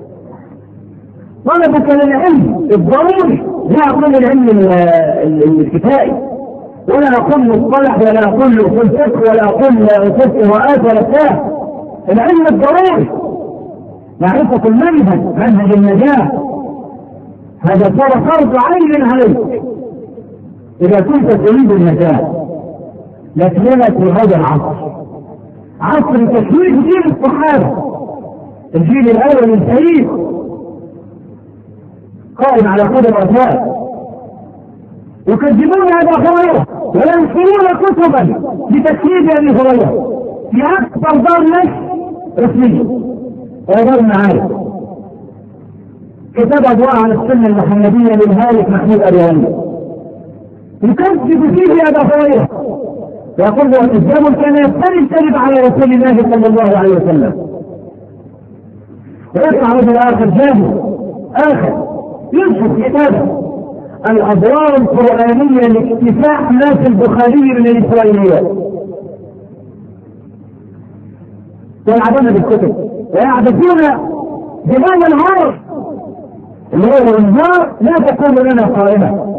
طلبك للعلم الضروري، لا أقول العلم الكفائي، ولا أقول مصطلح، ولا أقول فلسفة، ولا أقول فقهاءات ولا بتاع. العلم الضروري معرفة المنهج، منهج النجاة، هذا صار فرض عين عليك إذا كنت تريد النجاة. لكن في هذا العصر، عصر تشويه جيل الصحابة، الجيل الأول السعيد قائم على قدم وفاء، يكذبون أبا هريرة وينشرون كتبا لتكذيب أبي هريرة في أكبر دار نشر رسمية ودار معارف. كتاب أضواء على السنة المحمدية للهالك محمود أرياني يكذب فيه أبا هريرة ويقول له الإسلام كان يستند على رسول الله صلى الله عليه وسلم. ويطلع رجل آخر جاهل آخر ينشر كتابه الأضرار القرآنية لاكتفاء ناس البخاري من الإسرائيليات، ويلعبون بالكتب ويعبثون بهذا الهار اللي هو النار لا تكون لنا قائمة.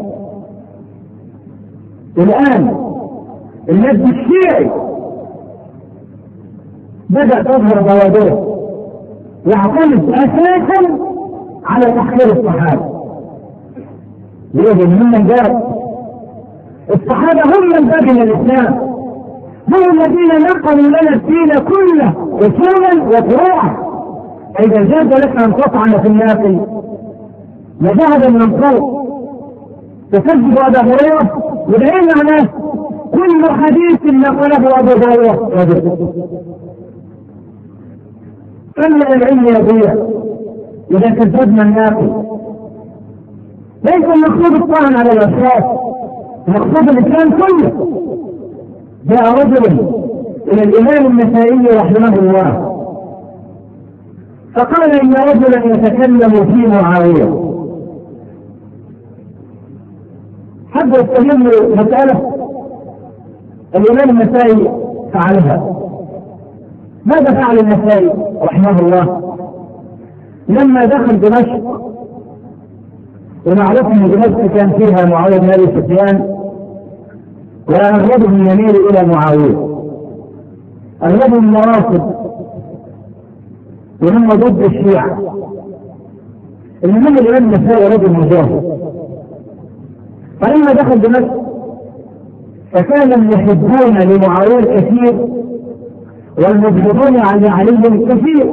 الآن المد الشيعي بدأ تظهر بوادره يعتمد أساسا على تحقير الصحابة. ليه؟ من جاء الصحابة هم من بنى الإسلام، هم الذين نقلوا لنا الدين كله اصولا وفروعا. إذا جاز لك أن تطعن في الناقل وذهب من فوق تكذب أبا هريرة، وبعين معناه كل حديث نقله أبو هريرة كذب. أما العلم يضيع إذا كذبنا الناقل. ليس المقصود الطعن على الأشخاص، المقصود الإسلام كله. جاء رجل إلى الإمام النسائي رحمه الله فقال إن رجلا يتكلم في معاوية، حب يستلم مسألة الإمام النسائي فعلها. ماذا فعل النسائي رحمه الله؟ لما دخل دمشق، ومعروف ان دمشق كان فيها معاوية بن ابي سفيان، واغلبهم يميل الى معاوية، اغلبهم مناصب وهم ضد الشيعة. المهم الامام النسائي رجل مجاهد، فلما دخل دمشق فكان المحبون لمعاوية كثير والمبغضون علي كثير.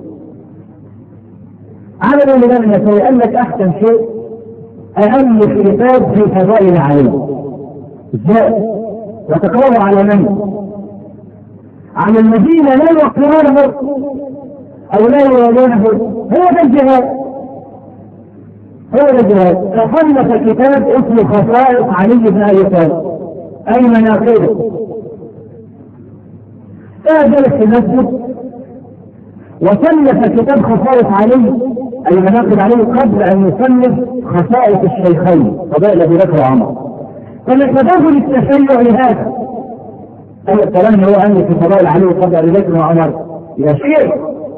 عملوا الامام النسائي قال لك احسن شيء أهم كتاب في فضائل علي، ازاي؟ وتقرأوا على من؟ على الذين لا يوقرونه أو لا يوالونه. هو ده الجهاد، هو ده الجهاد. فصنف كتاب اسمه خصائص علي بن أبي طالب، أي مناقبه. فجلس في المسجد وصنف كتاب خصائص علي أي مناقب عليه قبل أن يصنف خصائص الشيخين فضائل أبي بكر وعمر. فمن تداخل التشيع لهذا الكلام هو أن في فضائل علي قبل أبي بكر وعمر إلى شيء،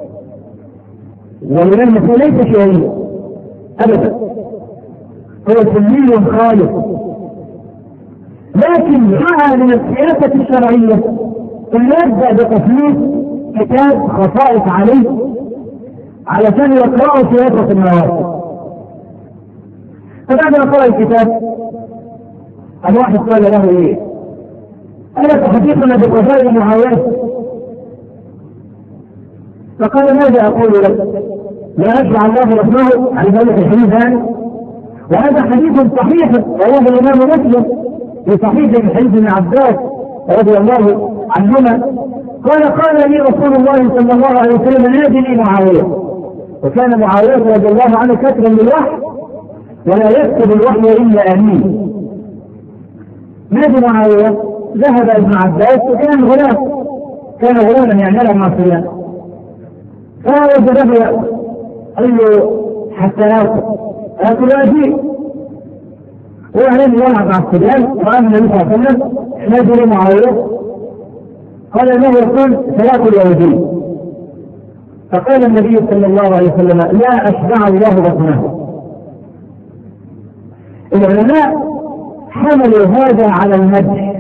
ولأنه ليس شيعيا أبدا، هو سني خالص. لكن جاء من السياسة الشرعية أن يبدأ بتصنيف كتاب خصائص علي علشان يقرأوا في وسط النوافل. فبعد ما قرأ الكتاب الواحد قال له ايه؟ ألا تحدثنا بقضايا معاوية؟ فقال ماذا أقول لك؟ لا أشرع الله رحمه عن ذلك الحديث هذا، وهذا حديث صحيح رواه الإمام مسلم في صحيح من حديث ابن عباس رضي الله عنهما قال لي رسول الله صلى الله عليه وسلم نادي لي معاوية. وكان معاوية رضي الله عنه كاتبا للوحي ولا يكتب الوحي إلا أمين. نادي معاوية، ذهب ابن عباس وكان غلاما يعني لا معصيا، فوجده قال له حتى آكل وأجيء. وأهلين يلعب مع الصبيان وقام النبي صلى الله عليه وسلم نادي لي معاوية، قال له يقول سيأكل وأجيء. فقال النبي صلى الله عليه وسلم لا أشبع الله بطنه. العلماء حملوا هذا على المدح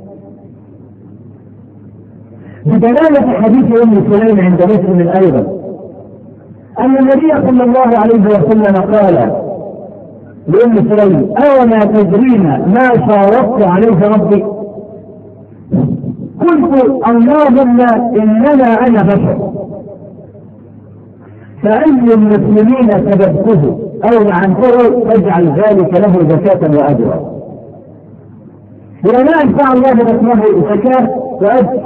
بدلالة حديث أم سليم عند مسلم أيضا أن النبي صلى الله عليه وسلم قال لأم سليم أو ما تدرين ما شاركت عليه ربي؟ قلت اللهم إنما أنا بشر، فأي المسلمين سببته أو لعنته فاجعل ذلك له زكاة وأجرا. ولا أنفع الله باسمه زكاة وأجر.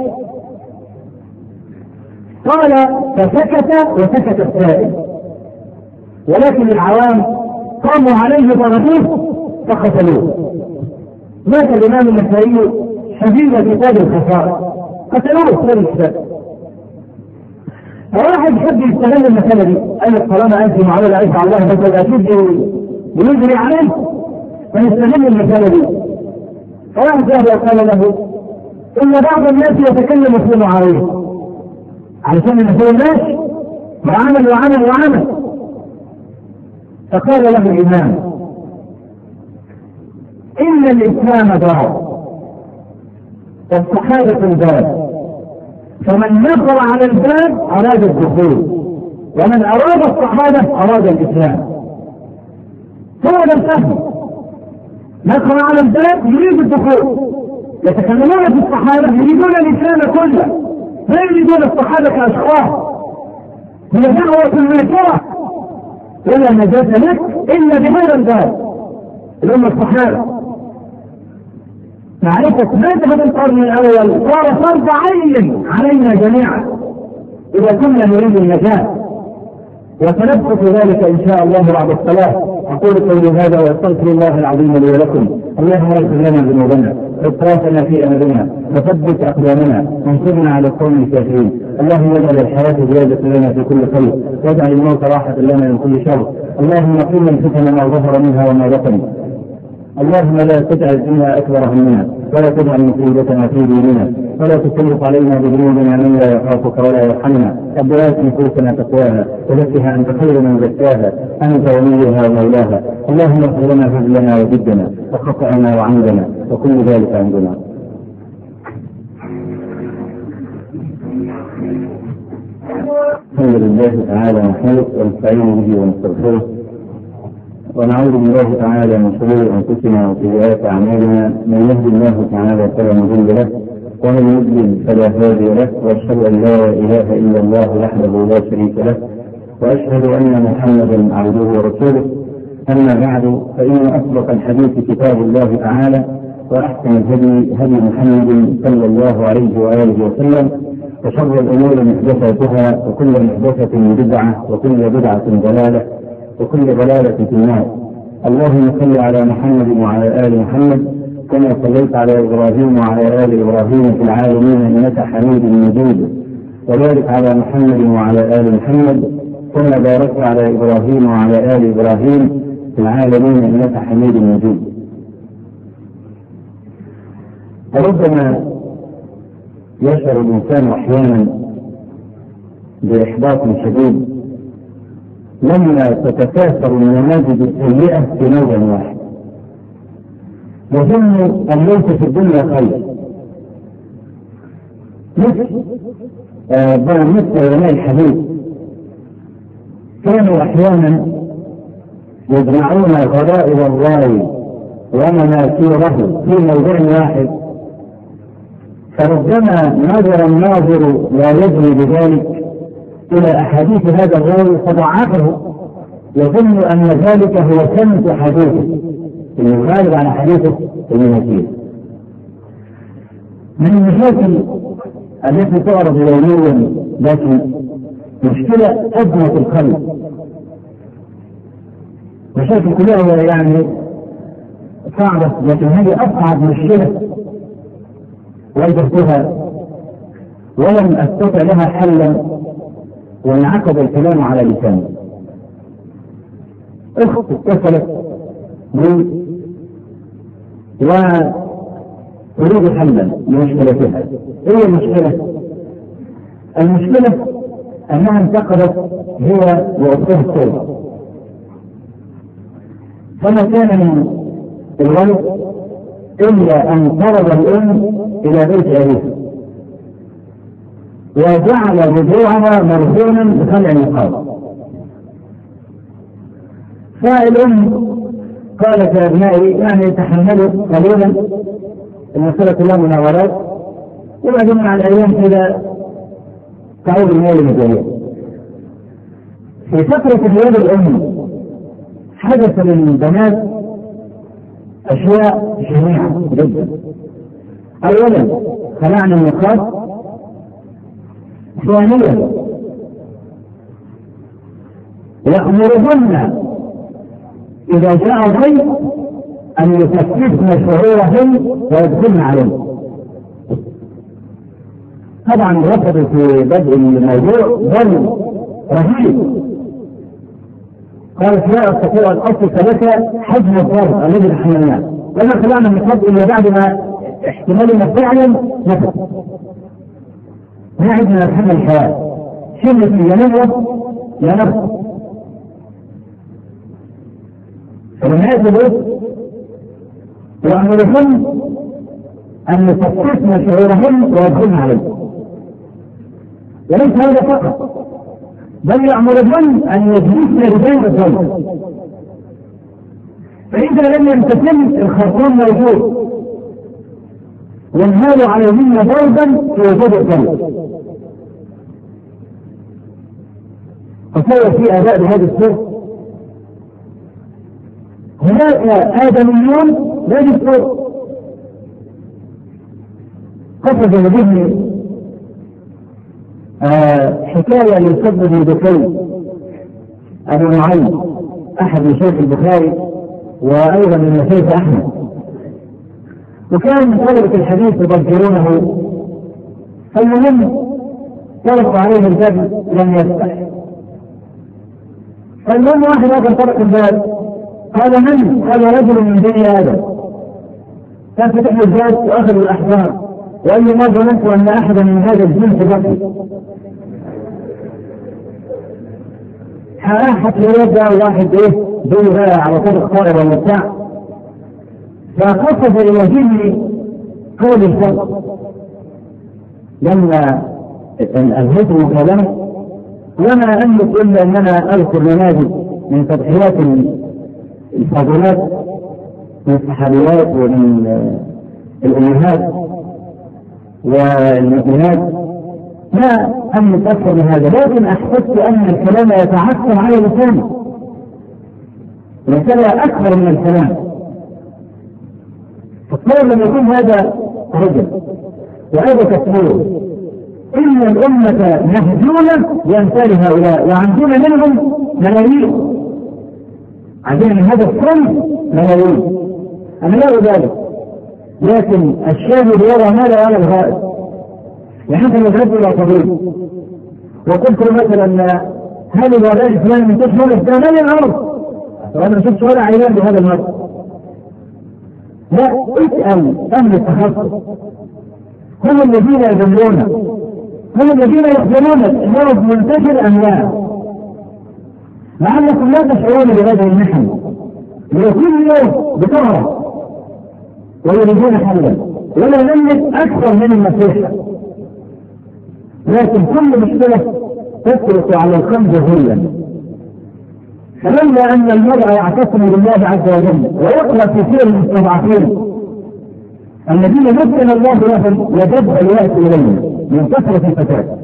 قال فسكت وسكت السائل، ولكن العوام قاموا عليه ضربوه فقتلوه. مات الإمام النسائي حديث كتاب الخصائص، قتلوه في الكتاب. فواحد يحب يستغل المسألة دي، قال لك طالما أنت معاوية عيسى على الله بس أكيد بيجري عليه، فنستغل المسألة دي. فواحد ذهب وقال له إن بعض الناس يتكلم في معاوية علشان المسألة ماشي وعمل. فقال له الإمام إن الإسلام دار والصحابة الباب، فمن نظر على الباب أراد الدخول، ومن أراد الصحابة أراد الإسلام. هو ده الفهم، نظر على الباب يريد الدخول، يتكلمون في الصحابة يريدون الإسلام كله، لا يريدون الصحابة كأشخاص. هي دعوة المنكرة ولا نجاة لك إلا بهذا الباب. الأمة الصحابة معرفة مذهب القرن الأول صار فرض عين علينا جميعا إذا كنا نريد النجاة، وسنذكر ذلك إن شاء الله بعد الصلاة. أقول قولي هذا وأستغفر الله العظيم لي ولكم. اللهم اغفر لنا ذنوبنا وإسرافنا في أمرنا وثبت أقدامنا وانصرنا على القوم الكافرين. اللهم اجعل الحياة زيادة لنا في كل خير واجعل الموت راحة لنا من كل شر. اللهم قنا الفتن ما ظهر منها وما بطن. اللهم لا تجعل الدنيا أكبر همنا ولا تجعل مصيبتنا في ديننا ولا تسلط علينا بذنوبنا من لا يخافك ولا يرحمنا. رب آت نفوسنا تقواها وزكها أنت خير من زكاها أنت وليها ومولاها. اللهم اغفر لنا فضلنا وجدنا وخطأنا وعمدنا وكل ذلك عندنا. الحمد لله تعالى نحمده ونستعين به ونستغفره ونعوذ بالله تعالى من شرور انفسنا وسيئات اعمالنا. من يهد الله تعالى فلا مضل له ومن يضلل فلا هادي له، واشهد ان لا اله الا الله وحده لا شريك له، واشهد ان محمدا عبده ورسوله. اما بعد، فان اصدق الحديث كتاب الله تعالى، واحسن الهدي هدي محمد صلى الله عليه واله وسلم، وشر الامور محدثاتها وكل محدثه بدعه وكل بدعه ضلاله وكل ضلالة في النار. اللهم صل على محمد وعلى آل محمد كما صليت على إبراهيم وعلى آل إبراهيم في العالمين إنك حميد مجيد، وبارك على محمد وعلى آل محمد كما باركت على إبراهيم وعلى آل إبراهيم في العالمين إنك حميد مجيد. وربما يشعر الإنسان أحيانا بإحباط شديد لما تتكاثر النماذج السيئة في نوع واحد، يظن أن ليس في الدنيا خير. مثل علماء الحديث كانوا أحيانا يجمعون غرائب الراوي ومناكيره في موضوع واحد، فربما نظر الناظر لا يدري بذلك إلى أحاديث هذا الراوي فضعفه، يظن أن ذلك هو سمت حديثه الغالب على حديثه المناكير. من المشاكل التي تعرض يوميا، لكن مشكلة أزمة القلب، مشاكل كلها يعني صعبة، لكن هذه أصعب مشكلة واجهتها ولم أستطع لها حلا وانعقد الكلام على لساني. اخت اتصلت بي وتريد حلا لمشكلتها. ايه المشكلة؟ المشكلة انها انتقلت هي واختها الصغرى، فما كان من الولد الا ان طرد الام الى بيت ابيها وجعل رجوعها مرهونا بخلع النقاب. فالأم قالت يا ابنائي يعني تحملوا قليلا، المسألة كلها مناورات، وبعدين مع الأيام كذا تعود المال المجالية. في فترة غياب الأم حدث للبنات أشياء شنيعة جدا. أولا خلعنا النقاب، ثانيا يأمرهن إذا جاء ضيف أن يكففن شعورهن ويدخلن عليه. طبعا رفضوا في بدء الموضوع ظل رهيب، قالت لا أستطيع أن أصف لك حجم الضرب الذي تحملناه، ولا خلعنا النقاب إلا بعد ما احتمالنا فعلا نفذ. ما عندنا نتحمل الحياة، شلة ينوى يا نفس. فلما يأتي وأمرهن أن يكففن شعورهن ويدخلن عليه. وليس هذا فقط، بل يأمرهن أن يجلسن رجال الزوج، فإذا لم يمتثل الخرطوم موجود ينهال عليهن ضربا في وجود الزوج. تصور في اداء بهذه الصورة. هناك آدميون لا يذكر. قصد لذهني حكاية للفضل بن بكير أبو نعيم أحد مشايخ البخاري وأيضا من مشايخ أحمد، وكان من طلبة الحديث يذكرونه. فالمهم طرق عليه الباب لم يفتح. فالمهم واحد آخر طرق الباب قال من؟ قال رجل من بني آدم. كان فتح الباب وأخذ الأحبار وقال لي ما ظننت أن أحدا من هذا الجنس بقي. حتى يبدأ واحد دول بقى على طرق طائرة ومتاع، فقصد إلى ذهني قول الفرق لما ألهيت المكالمة، وما أملك إلا أن أنا أذكر نماذج من تضحيات الفاضلات من الصحابيات ومن الأمهات والمؤمنات، ما أملك أكثر من هذا، لكن أحسست أن الكلام يتعثر على لساني، المسألة أكثر من الكلام. فالطول لما يكون هذا رجل وهذا تسليم إن الأمة مهزولة بأمثال هؤلاء، وعندنا منهم ملايين، عندنا من هذا الصنف ملايين. أنا لا أبالغ، لكن الشاهد يرى ما لا يرى الغائب. يعني أنت مذهب إلى طبيب وقلت مثلا هل الوباء الفلاني من تشمل الثاني الأرض؟ وأنا ما شفت ولا عيان بهذا المرض. لا، اسأل أهل التخصص، هم الذين يدلون، هم الذين يخبرون المرض منتشر أم لا. لعلكم لا تشعرون بهذه المحن، لكل يوم بطهرة ويريدون حلا، ولا نملك أكثر من النصيحة، لكن كل مشكلة تسرق على الخمس جهولا. فلولا أن المرء يعتصم بالله عز وجل ويقرأ في سير المستضعفين الذين مكن الله لهم يجب أن يأتي إليهم من كثرة الفساد،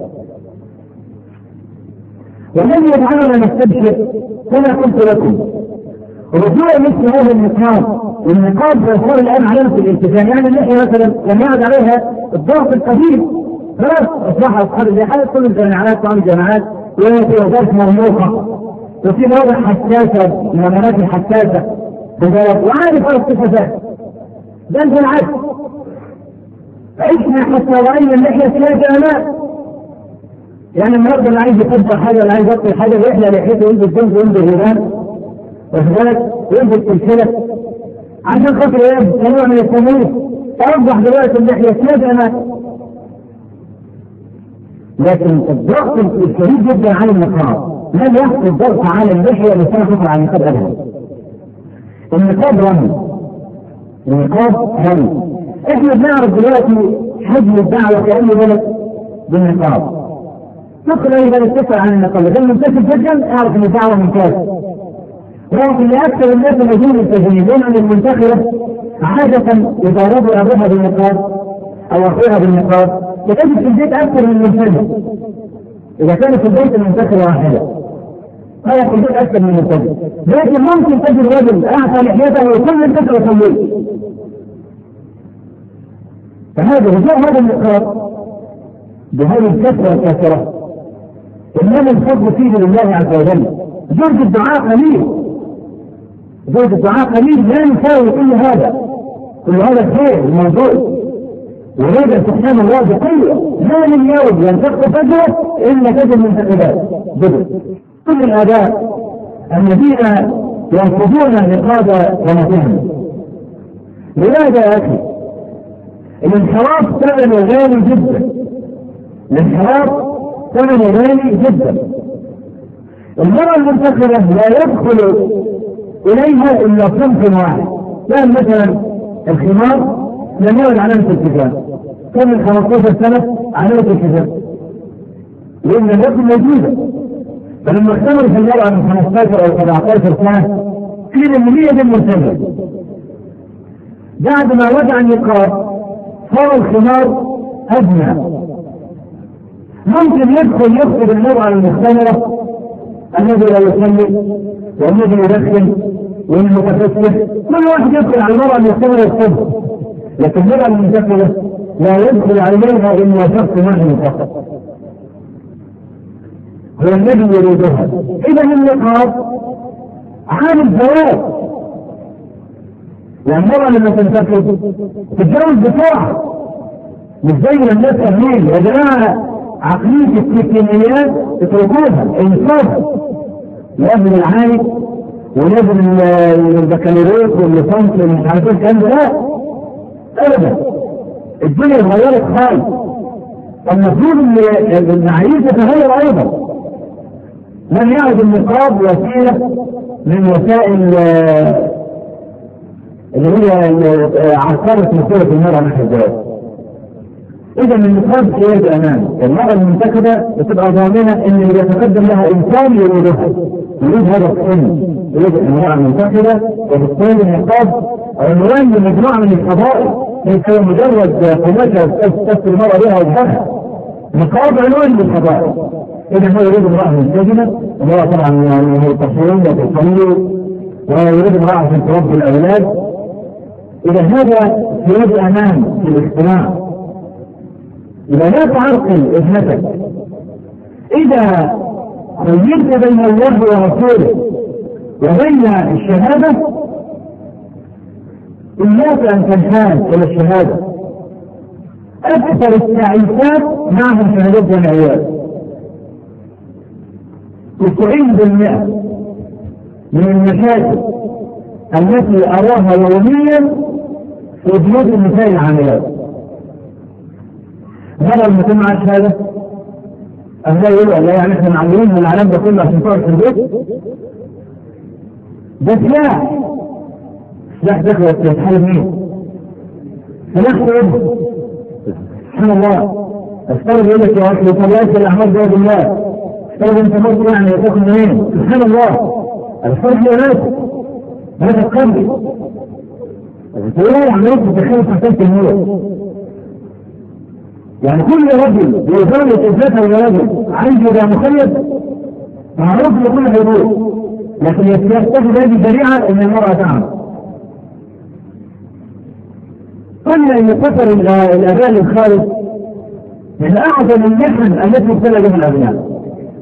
والذي يجعلنا نستبشر كما قلت لكم رجوع مثل هذا النقاب. والنقاب يصير الآن علامة الالتزام، يعني اللحية مثلا لما يعد عليها الضغط القديم خلاص أصبح أصحاب اللحية كل الجامعات وعن الجامعات وفي وظائف مرموقة وفي مواضع حساسة من المناطق الحساسة وعارف على الصفات. ده انت العكس، عشنا حتى رأينا اللحية سياسة أمام. يعني النهارده اللي عايز يطبق حاجة اللي عايز يطبق حاجة يحلى لحيته وينزل جنبه وينزل الهبان وخذلك وينزل سلسلة عشان خاطر ايه؟ نوع من التمويل. أوضح دلوقتي اللحية سياسة أمام. لكن الضغط الشديد جدا على النقاب لم يحصل الضغط على اللحية لسنة تطلع عن النقاب أبدا. النقاب رمي، النقاب رمي. احنا بنعرف دلوقتي حجم الدعوة في أي بلد بالنقاب. تدخل أي بلد تسأل عن النقاب، إذا منتشر جدا اعرف أن الدعوة ممتازة. ولكن لأكثر الناس الذين يلتزمون عن المنتخبة عادة إذا رضوا أبوها بالنقاب أو أخوها بالنقاب تجد في البيت أكثر من المنتخب. إذا كان في البيت المنتخبة واحدة هذا في البيت أكثر من المنتخب، لكن ممكن تجد رجل أعطى لحيته وكل الكثرة تمويل. فهذا رجوع هذا النقاب بهذه الكثرة الكثرة إنما الفضل فيه لله عز وجل. جرد الدعاء قليل، جرد الدعاء قليل لا يساوي كل هذا، كل هذا خير موجود. ولذا سبحان الله بقوة ما من يوم ينفق فجوة إلا تجد من تقبات بدء. كل الآباء الذين ينفذون نقاب رمضان. لماذا يا أخي؟ الانحراف ثمن غالي جدا، الانحراف ثمن غالي جدا. المرأة المنتخبة لا يدخل إليها إلا صنف واحد. كان مثلا الخمار لم يرد علامة التزام، كان من 15 سنة علامة التزام لأن لم يكن موجودة. فلما اختمر في المرأة من 15 أو 17 سنة قيل إن هي دي الملتزمة. بعد ما وضع النقاب صار الخمار أدنى، ممكن يدخل يخطب المرأة المختمرة الذي لا يصلي والذي يدخن والمتفسح، كل واحد يدخل على المرأة المستمرة الصبح، لكن المرأة المنتقلة لا يدخل عليها إلا شخص واحد فقط هو الذي يريدها. إذا النقاب عامل زواج، والمرأة لما تنتقل تتجوز بسرعة، مش زي الناس فاهمين يا جماعة. عقلية التكنيكيات اتركوها، انصافا لازم العالي ولازم البكالوريوس والليسانس ومش عارف ايه الكلام ده، لا ابدا. الدنيا اتغيرت خالص، المفروض ان المعايير تتغير ايضا. لم يعد النقاب وسيله من وسائل اللي هي عقارة مسيرة المرأة نحو الزواج. إذا النقاب قياد أمان، المرأة المنتخبة بتبقى ضامنة إن اللي يتقدم لها إنسان يريدها، يريد هذا السن، يريد المرأة المنتخبة، وبالتالي النقاب عنوان لمجموعة من الفضائل، ليس مجرد قماشة تستر المرأة بها وجهها. نقاب عنوان للفضائل. إذا هو يريد امرأة منتخبة، امرأة طبعا يعني تصوير وتصلي، ويريد امرأة عشان تربي الأولاد. إذا هذا قياد أمان في الاجتماع. إذا لا تعرقل ابنتك، إذا خيرت بين الله ورسوله وبين الشهادة، إياك أن تنحاز إلى الشهادة. أكثر التعيسات معهم شهادات جامعيات، 90% من المشاكل التي أراها يوميا في بيوت النساء العاملات. مرة المتم مع الشهادة أهلا يقولوا لا يعني احنا معلمين من العالم ده كله عشان تقعد في البيت، ده سلاح. سلاح دخل يتحارب مين؟ سلاح ابن. سبحان الله. افترض يقول لك يا اخي طلعت الاعمال بيد الله، افترض انت برضه يعني تاخد منين؟ سبحان الله. افترض يا ناس هذا القلبي تقول لي عملية تتخيل تحتاج الموت. يعني كل رجل بيزوج ابنته ولا رجل عنده ده مخيب معروف لكل حدود، لكن يستخدم هذه الشريعه ان المراه تعمل. قلنا ان سفر الاباء للخارج من اعظم المحن التي ابتلى بها الابناء،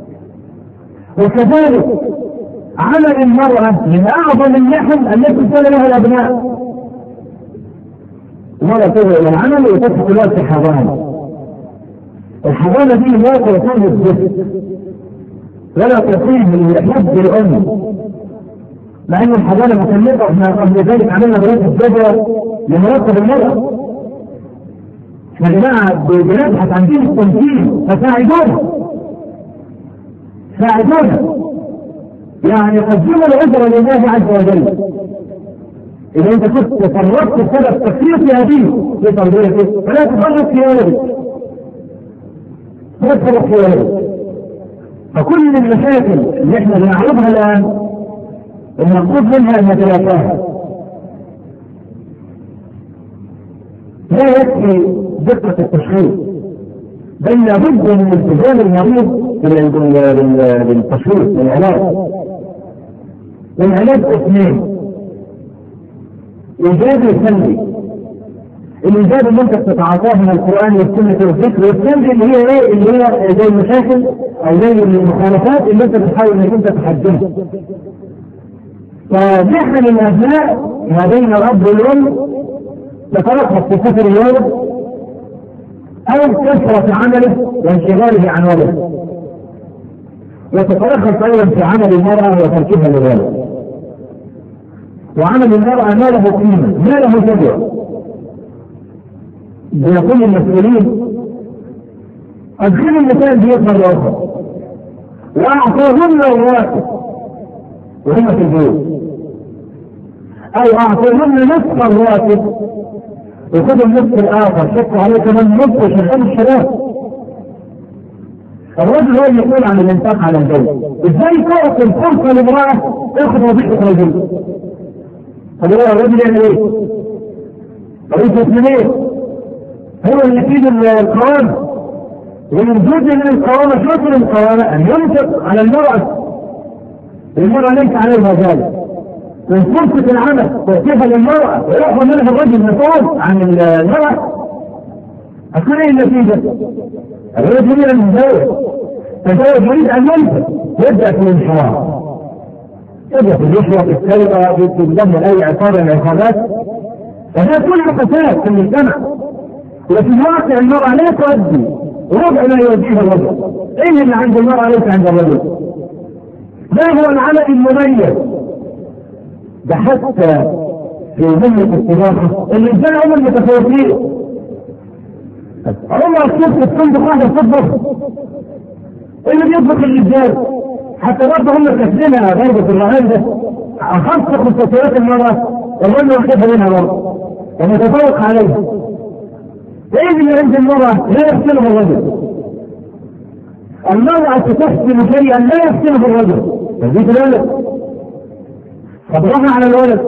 وكذلك عمل المراه من اعظم المحن التي ابتلى بها الابناء. المراه تذهب الى العمل وتدخل الوقت في حضانه. الحضانة دي لا تعطيه الجسد ولا تعطيه الحب للأم، مع أن الحضانة مكلفة. احنا قبل ذلك عملنا دراسة جدوى لمرتب المرأة. احنا يا جماعة بنبحث عن دين التمثيل، فساعدونا ساعدونا، يعني قدموا العذر لله عز وجل. إذا أنت كنت فرطت بسبب تفريط هذه في تربيتك فلا تفرط في ولدك، تدخل في ولده. فكل المشاكل اللي احنا بنعرضها الان المقصود منها ان نتلافاها. لا يكفي دقة التشخيص، بل لابد من التزام المريض بالتشخيص بالعلاج. والعلاج اثنين: ايجابي وسلبي. الإيجاب اللي انت بتتعاطاه من القرآن والسنة والذكر، والسلبي اللي هي ايه؟ اللي هي زي المشاكل او زي المخالفات اللي انت بتحاول انك انت تحجمها. فنحن الابناء ما بين الاب والام تتلخص في سفر الولد او كثرة عمله وانشغاله عن ولده، وتتلخص ايضا في عمل المرأة وتركيبها للولد. وعمل المرأة ما له قيمة، ما له جدوى. بيقول المسؤولين أدخلوا النساء البيوت مرة أخرى وأعطوهن الراتب وهم في البيوت، أو أعطوهن نصف الراتب وخذوا النصف الآخر، شكوا عليه كمان نصف شغال الشباب. الرجل هو يقول عن الانفاق على البيت. ازاي تعطي الفرصة لامرأة تاخذ وظيفة رجل؟ طب هو الرجل يعمل ايه؟ رئيس المسلمين هو اللي يفيد القوامة، ومن جزء من القوامة شكر القوامة أن ينفق على المرأة المرأة ليس عليها ذلك، من فرصة العمل توقيفها للمرأة ويأخذ منها الرجل مسؤول عن المرأة، هتكون ايه النتيجة؟ الرجل يريد ان يتزوج يريد ان ينفذ، يبدأ في الانحراف، يبدأ في الرشوة، في السرقة، في الدم، اي عقاب من العقابات، فهذا كله فساد في المجتمع. وفي الواقع المرأة لا تؤدي ربع ما يؤديه الرجل. ايه اللي عند المرأة ليس عند الرجل؟ ما هو العمل المميز؟ ده حتى في مهنة السباحة الرجال هم المتفوقين. عمر الصبح الفندق واحد تطبخ، اللي بيطبخ الرجال، حتى برضه هم كاتبينها برضه في الرهان ده خاصة خصوصيات المرأة، والرجل واخدها منها برضه ومتفوق عليها. ايه اللي عند المرأة لا يحسنه الرجل؟ المرأة تحسن شيئا لا يحسنه الرجل، تزيد الولد، صبرها على الولد،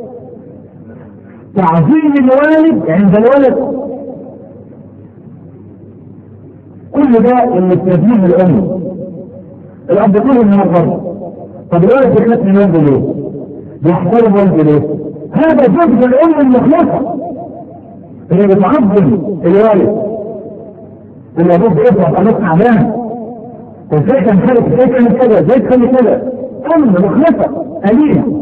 تعظيم الوالد عند الولد، كل ده اللي تنزيه الأم. الأب يقول النهار برضه، طب الولد بيخاف من والده ليه؟ بيحترم والده ليه؟ هذا جزء الأم المخلصة اللي بتعظم الوالد، اللي أبوه بيفرح خلاص تعبان، وازاي كان خالد ازاي كان كذا ازاي تخلي كذا، أم مخلصة أمينة.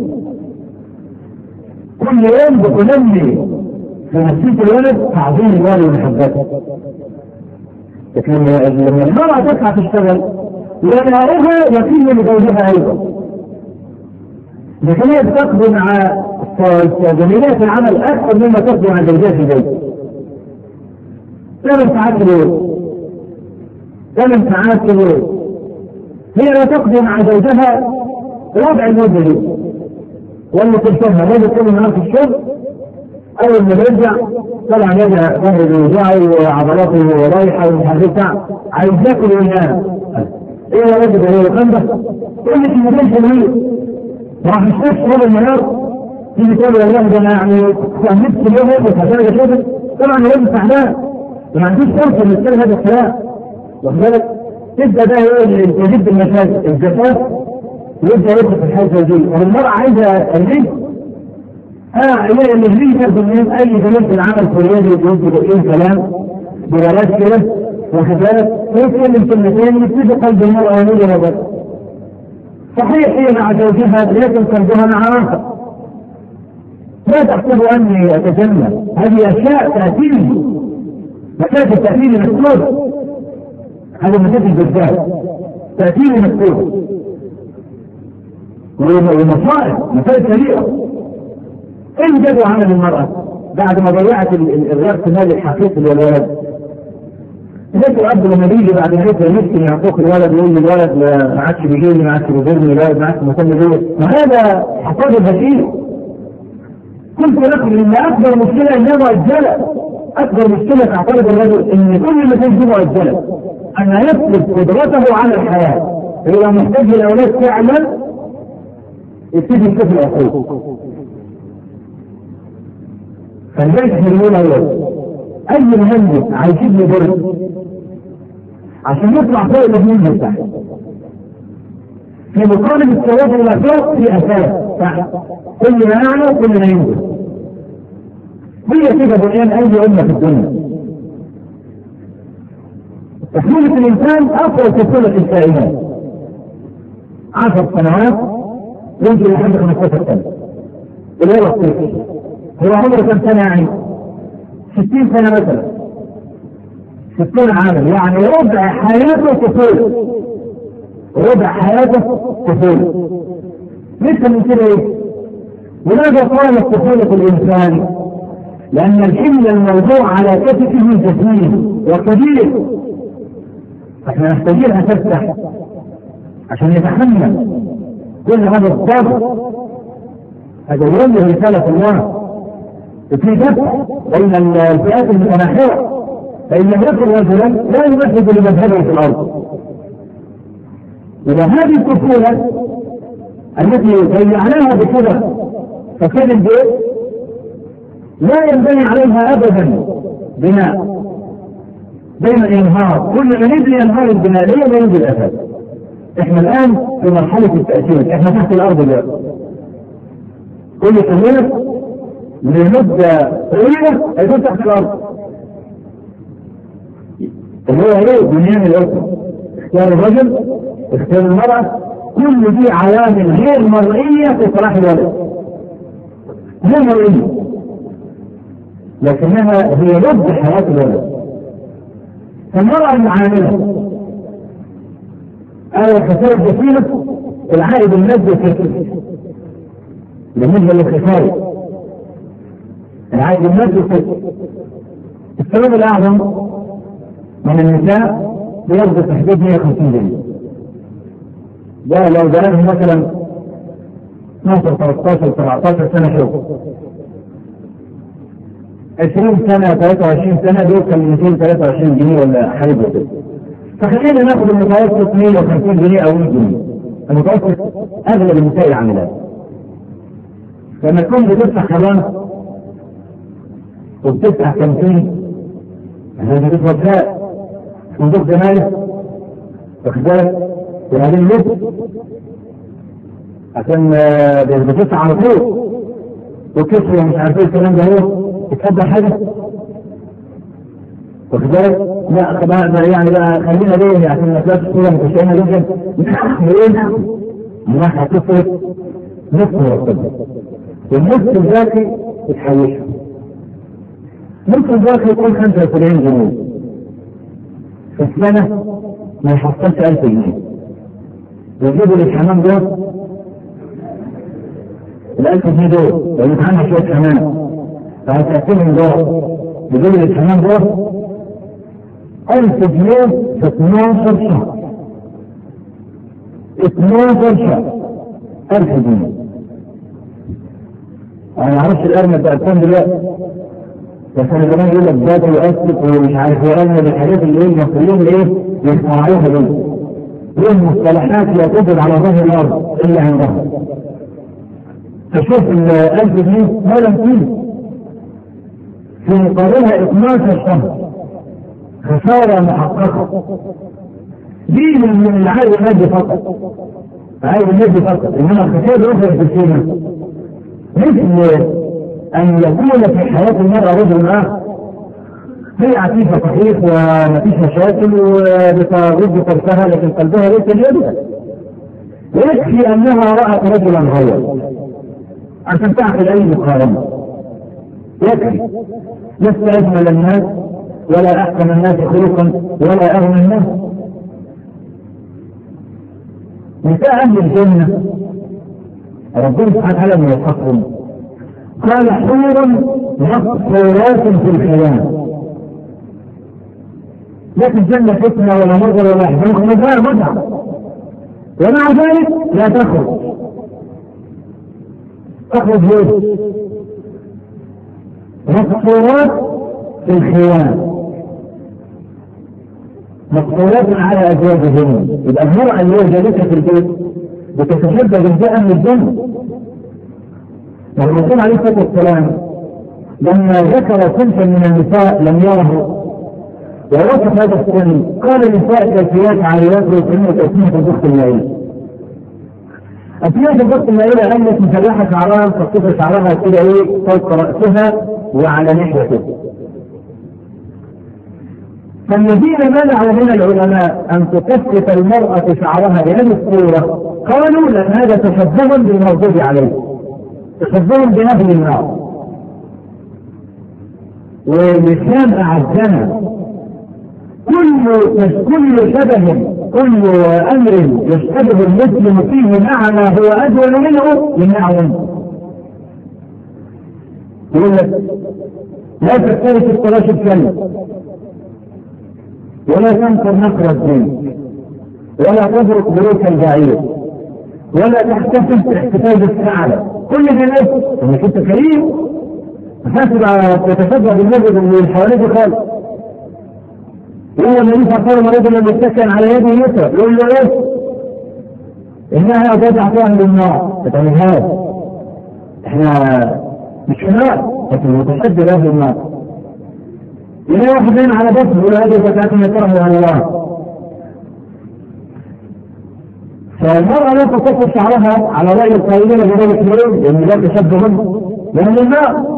كل يوم بتنمي في نفسية الولد تعظيم الوالد ومحبته. لكن لما المرأة تسعى تشتغل ونهارها يقيم لزوجها أيضا، لكن هي بتقضي مع زميلات العمل أكثر مما تقضي مع زوجها في البيت. 8 ساعات في اليوم، 8 ساعات في اليوم، هي لا تقضي مع زوجها ربع المدة دي، ولا تلتمها الرجل كل النهار في الشغل، أول ما يرجع طبعا يرجع ظهره بيوجعه وعضلاته رايحة ومحركة، عايز ياكل وينام. إيه يا رجل ده هو الخندق؟ يقول لك ما كانش مريض، راح يشتغل طول النهار، تيجي تقول والله ده أنا يعني نفسي اليوم يخلص عشان كده، طبعا الراجل تعبان وما عندوش فرصة إنه يتكلم هذا الكلام، واخد بالك؟ تبدأ ده هو اللي يجيب المشاكل، الجفاف، ويبدأ يدخل في الحياة الزوجية، والمرأة عايزة الرزق. هي اللي ياخد من اي زميل في العمل في الرياضي يقول ايه كلام ببلاش كده، واخد بالك؟ يتكلم كلمتين يبتدي قلب المرأة يميل وبس. صحيح هي مع زوجها لكن قلبها مع اخر. لا تحسب اني اتجنن، هذه اشياء تأتيني، مساجد تأتيني مكتوبة، هذا مساجد بالذات تأتيني مكتوبة، ومصائب مسائل كبيرة. ايه جدوى عمل المرأة بعد ما ضيعت الرأس مال الحقيقي للولد؟ ليس الأب لما بيجي بعد ما يكبر يمكن يعطوك الولد ويقول لي الولد ما عادش بيجيني، ما عادش بيزورني، الولد ما عادش مهتم بيا، وهذا حصاد البشير. كنت لكم ان اكبر مشكلة انها مؤجلة، اكبر مشكلة تعترض الرجل ان كل اللي فيه مؤجلة، ان يفقد قدرته على الحياة، إذا محتاج الأولاد فعلا يبتدي يشوف العقول. فالبيت يقول أولاد أي مهندس عايزين له برد عشان يطلع فوق الاثنين من تحت، في مقابل التوازن إلى فوق في أساس كل ما يعلى وكل ما ينزل. هي كده بنيان أي أمة في الدنيا. طفولة الإنسان أطول طفولة الكائنات 10 سنوات يمكن لحد 15 سنة. الولد الطفل هو عمره كم سنة يعني؟ 60 سنة مثلا، 60 عاما، يعني ربع حياته طفولة، ربع حياته طفولة. لسه من كده ايه؟ ولماذا طالت طفولة الإنسان؟ لأن الحمل الموضوع على كتفه جسيم وكبير، احنا محتاجين ان تفتح عشان يتحمل كل هذا الضغط. هذا يوجه رسالة الله في دفع بين الفئات المتناحرة، فإن لم يكن رجلا لا يمثل لمذهبه في الأرض. إذا هذه الطفولة التي ضيعناها بكذا فكان البيت لا ينبني عليها أبدا بناء، دائما ينهار، كل ما يبني ينهار البناء، ليه ما ينزل الأساس؟ احنا الان في مرحلة التأثير، احنا تحت الارض دلوقتي. كل سنة لمدة طويلة هيكون تحت الارض. اللي هو ايه؟ بنيان الاسرة، اختيار الرجل، اختيار المرأة، كل دي عوامل غير مرئية في صلاح الولد. غير مرئية، لكنها هي لب حياة الولد. فالمرأة المعاملة خسارة جسيمة العائد المادي الكثير بالنسبة للخسارة. العائد المادي الكثير. السبب الأعظم من النساء بيرضى تحديد 150 جنيه. ده لو بلغه مثلا 12 13 17 سنة شغل، 20 سنة 23 سنة بيوصل 223 جنيه ولا حاجة كده. فخلينا ناخد المتوسط 150 جنيه او 100 جنيه. المتوسط اغلب النساء العاملات لما تكون بتفتح حضانة وبتفتح كانتين هذا بتفضل فيها صندوق جمالي واخدالك وبعدين لبس عشان بتفتح على طول وكسر ومش عارف ايه الكلام ده هو تتفضل حاجة واخدالك. لا طبعا يعني بقى خلينا ليه عشان الاسلاك الصورة متشائمة جدا من راح هتصرف نصف مرتبة والنصف الباقي تتحوشه. نصف الباقي يكون 75 جنيه في السنة ما يحصلش 1000 جنيه. يجيبوا للحمام دول ال1000 جنيه دول لو يتعمل شوية حمام فهتأكلهم دول يجيبوا للحمام دول 1000 جنيه في 12 شهر. 12 شهر 1000 جنيه. انا ما اعرفش الارنب بقى كام دلوقتي، بس انا زمان يقول لك ده يؤسف ومش عارف ايه ارنب الحاجات اللي ايه المصريين ايه يسمعوها دول. دي المصطلحات لا توجد على ظهر الارض الا عندهم. تشوف ال1000 جنيه ما لم فيه في مقابلها 12 شهر خسارة محققة. دي من العائد المادي فقط، العائد المادي فقط، انما الخسارة الاخرى في السنة مثل ان يكون في حياة المرأة رجل اخر هي عفيفة صحيح ومفيش مشاكل وبتغض طرفها لكن قلبها ليس بيدها. يكفي انها رأت رجلا غير عشان تعقل اي مقارنة. يكفي. لست اجمل الناس ولا احسن الناس خلقا ولا اغنى الناس. نساء اهل الجنة ربنا سبحانه وتعالى من يوصفهم قال حورا مقصورات في الخيام. لكن الجنة فتنة ولا نظر ولا حزن ولا متعة ومع ذلك لا تخرج. تخرج ليه؟ مقصورات في الخيام، مقصورات على ازواجهن. يبقى المرأة اللي هي جالسة في البيت بتتشبه بالجاء من الجنة. والرسول عليه الصلاة والسلام لما ذكر صنفا من النساء لم يره ووصف هذا الصنف قال النساء كالسيات عاريات ويكونوا تأثير الضغط الليلي. أثناء الضغط الليلي التي مسلحة شعرها تقصف شعرها كده ايه فوق رأسها وعلى ناحيته. فالذين منعوا من العلماء أن تكثف المرأة شعرها بهذه الصورة قالوا لأن هذا تشبه بالمغضوب عليه، تشبه بأهل النار. والإسلام أعزنا كل شبه كل أمر يشتبه المسلم فيه مع ما هو أدول منه يمنعه منه. يقول لك لا تختلف التراش الكلمة ولا تنكر نقر الدين ولا تترك بروك البعير ولا تحتفل احتفال الثعلب. كل ده ليه؟ انك انت كريم هتبقى تتشبه بالمجد اللي حواليك خالص. يوم النبي صلى الله عليه وسلم يتكئ على يده اليسرى يقول له ايه؟ انها تدع فيها للنار. ما تعملهاش. احنا مش نار لكن متشدد اهل النار. إذا واحد هنا على بطن يقول هذه زكاة يكرهها الله. فالمرأة لا تقص شعرها على رأي القائلين بذلك اليوم لأن لا تشد منه لأن الماء،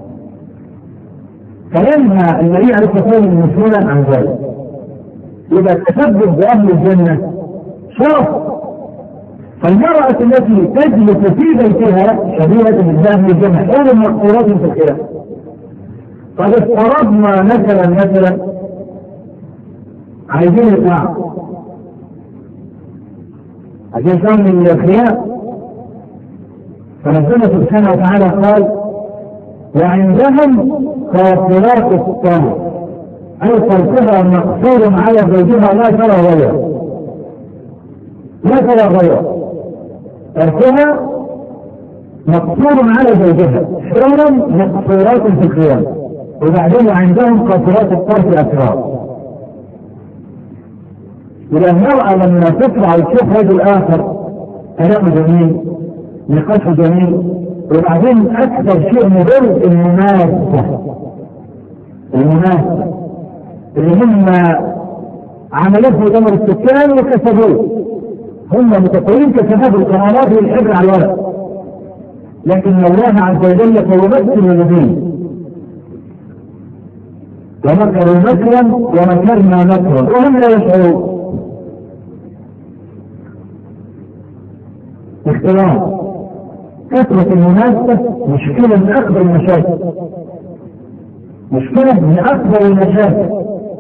فينهى النبي عليه الصلاة والسلام المسلمين عن ذلك. إذا تسبب بأهل الجنة شرف. فالمرأة التي تجلس في بيتها شبيهة بأهل الجنة حول المقصورات في الخلاف. قد افترضنا مثلا عايزين الإطلاع، عايزين شر من الخيام، فربنا سبحانه وتعالى قال وعندهم قاصرات الطرف، أي طرفها مقصور على زوجها لا ترى غيره، لا ترى غيره، طرفها مقصور على زوجها حرا مقصورات في الخيام. وبعدين عندهم قاصرات الطرف أسرار. إذا المرأة لما تطلع وتشوف رجل آخر كلام جميل نقاش جميل، وبعدين أكثر شيء مضر المنافسة اللي هم عملته ضمر السكان وكسبوه، هم متطورين كسباب القرارات والحبر على الورق، لكن الله عز وجل سيمثل الذين ومكروا مكرا ومكرنا مكرا وهم لا يشعرون. اختلاف كثرة المنافسة مشكلة من أكبر المشاكل، مشكلة من أكبر المشاكل.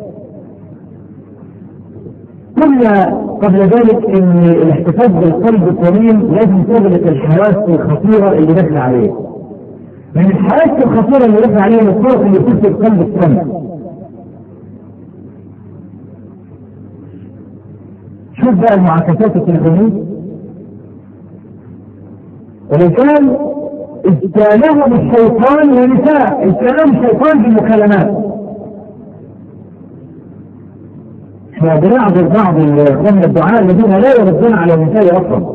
قلنا قبل ذلك ان الاحتفاظ بالقلب السليم لازم تغلق الحواس الخطيرة اللي داخل عليه. من الحواس الخطيرة اللي داخل عليه الصوت اللي يكون في القلب السمع. شوف بقى المعاكسات التلفونية، الرجال استعلمهم الشيطان والنساء استعلمهم الشيطان بالمكالمات. بعض من الدعاء الذين لا يردون على النساء اصلا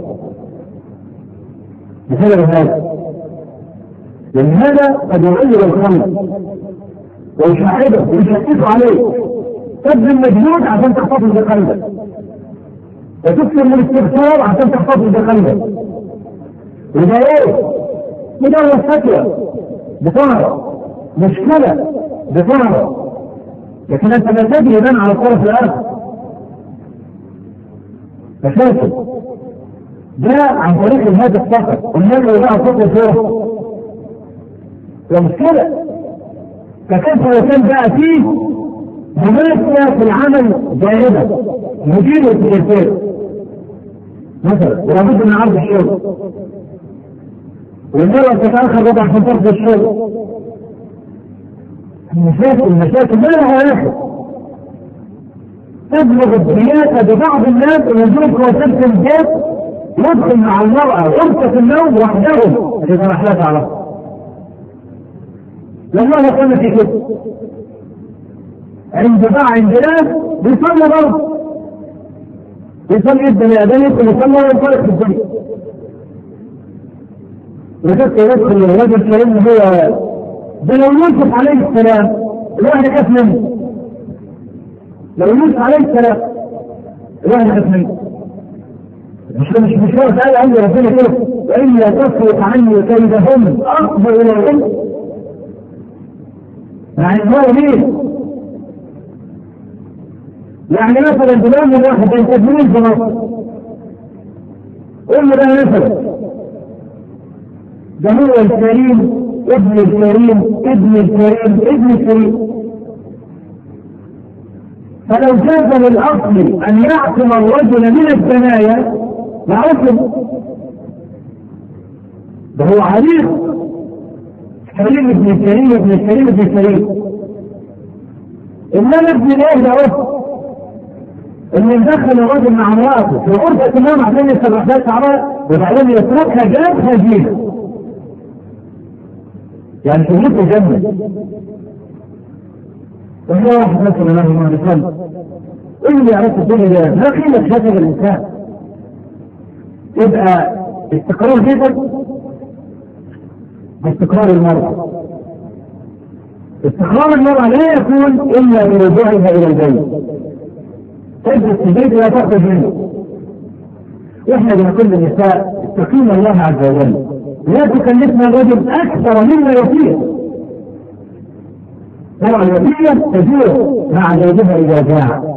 بسبب هذا، لان هذا قد يغير القلب ويشاهده ويشتته عليه. تبذل مجهود عشان تحتفظ بقلبك، وتكثر من الاستغفار عشان تحتفظ بقلبك. وده ايه؟ مجرد فتوى بطهرة، مشكلة بطهرة، لكن انت لا تدري من على الطرف الاخر. فشاكل ده عن طريق الهاتف فقط، والنبي بقى فقط فوق ومشكلة. فكيف لو كان بقى فيه منافسة في العمل جانبة مدير التجارة مثلا ولابد من عرض الشغل، والمرأة تتأخر ربع عشان ترفض الشغل. المشاكل ما لها آخر. تبلغ الدياسة ببعض الناس ويجوز وسيلة الجيش يدخل مع المرأة غرفة النوم وحدهم إذا ما أحلى تعرفها. والله قلنا في كده عند ناس بيصلي برضه، بيصلي الدنيا يدخل يصلي وينطلق في الدنيا. يدخل الرجل الكريم هو ده لو يوسف عليه السلام الواحد يخاف منه، لو يوسف عليه السلام الواحد يخاف منه. مش هو تعالى عندي ربنا كده وإن لا تصرف عني كيدهم أقبل إلى العلم. يعني هو مين؟ يعني مثلا بلون الواحد بين تدمير في مصر قول له ده مثلا ده هو الكريم ابن الكريم ابن الكريم ابن الكريم. فلو جاز للأصل أن يعصم الرجل من الثنايا لعصم، ده هو عليق كريم ابن الكريم ابن الكريم ابن الكريم. إنما ابن الله ده أصل اللي يدخل الرجل مع امرأته في غرفة النوم عشان يسرح لها شعرها وبعدين يتركها جابها جيبها، يعني شغلته جنة. وهو واحد مثلا له ما بيصلي ايه اللي يعرف الدنيا ده؟ ما قيمة هذا الانسان؟ يبقى استقرار بيتك باستقرار المرأة. استقرار المرأة لا يكون الا برجوعها الى البيت. تجلس في البيت لا تخرج منه، واحنا بنقول للنساء اتقين الله عز وجل، لا تكلفنا الرجل اكثر مما يطيق. طبعا الوصيه تدور مع زوجها اذا جاع.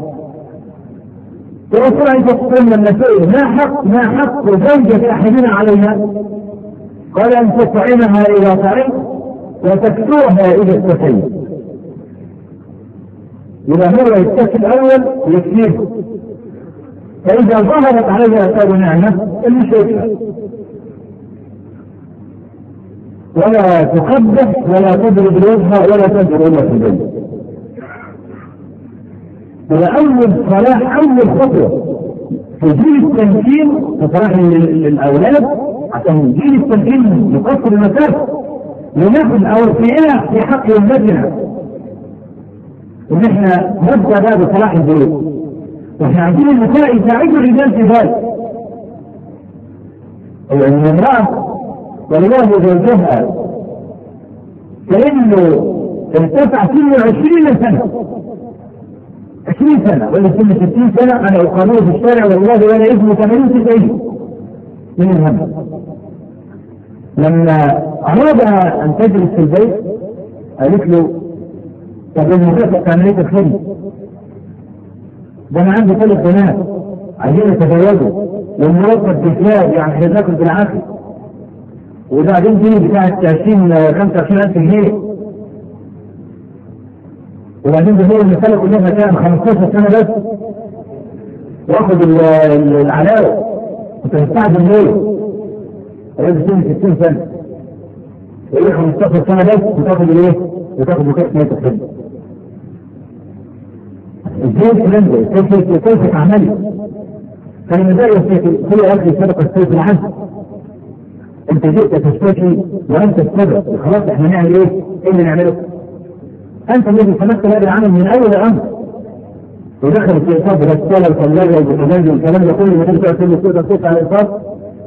ورسول الله يقول لنا النساء ما حق زوجة احدنا عليها؟ قال ان تطعمها اذا طعمت وتكسوها اذا استكيت. إذا هو يتكي الأول يكفيه، فإذا ظهرت عليه آثار نعمة مش يكفي. ولا تقبح ولا تضرب الوجه ولا تنظر إلا في البيت. هذا أول صلاح، أول خطوة في جيل التمكين، في صلاح الأولاد عشان جيل التمكين نقصر المسافة لنحن أو ارتياح في حق أمتنا، إن إحنا نبدأ باب صلاح البيوت. وإحنا عايزين النساء يساعدوا الرجال في ذلك. يعني امرأة والله زوجها كأنه ارتفع سنه 20 سنة، 20 سنة ولا سنه 60 سنة، أنا أقامله في الشارع والله ولا اسمه 80 من الهم. لما أرادها أن تجلس في البيت قالت له طب المدرسة عملية الخدمة ده أنا عندي 3 بنات عايزين يتزوجوا والمرتب بالكلاب يعني هيذاكر بالعافية، وبعدين دي بتاعت 25,000 جنيه، وبعدين ده هو المسألة كلها كام 15 سنة بس واخد العلاوة انت مستعد الليل هيبقى 60 سنة يقول 15 سنة بس وتاخد الايه؟ وتاخد وكالة ميت الخدمة. ازاي الكلام ده؟ كيف تعملي؟ كان ده كل اخي سبق السيف العزم. انت جئت تشتكي وانت السبب، خلاص احنا نعمل ايه؟ ايه اللي نعمله؟ انت الذي سمحت هذا العمل من اول الامر. ودخل في اصابه الرساله والثلاجه والبوتاجاز والكلام ده كله ما تنفع كل صوت على الاصابه.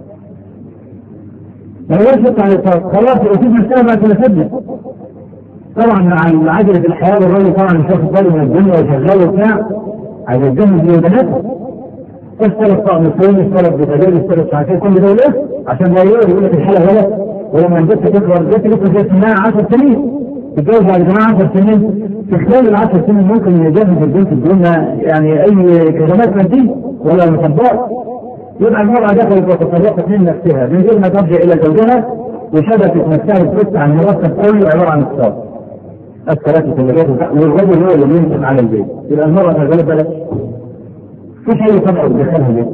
ما يوافق على الاصابه، خلاص يصيب السبب بعد ما سدد. طبعا مع عجله الحياه والراجل طبعا مش واخد باله من الدنيا وشغال وبتاع، عايز يتجوز بناته. اشترط طقم الفيلم، اشترط بوتاجاز، اشترط ساعتين، كل ده ليه؟ عشان لا يقول لك الحاله غلط، ولما البنت تكبر البنت لسه في سنها 10 سنين. تتجوز بعد جماعة 10 سنين، في خلال ال10 سنين ممكن يجهز البنت بدون يعني أي كلمات مادية ولا مصدات. يبقى المرأة دخلت وتصرفت من نفسها من غير ما ترجع إلى زوجها وشبكت نفسها بتوسع عن المرتب كله عبارة عن اقتصاد. الثلاثة ثلاجات والرجل هو اللي ينفق على البيت، يبقى المرأة شغالة بلاش. مفيش أي طبع يدخلها البيت.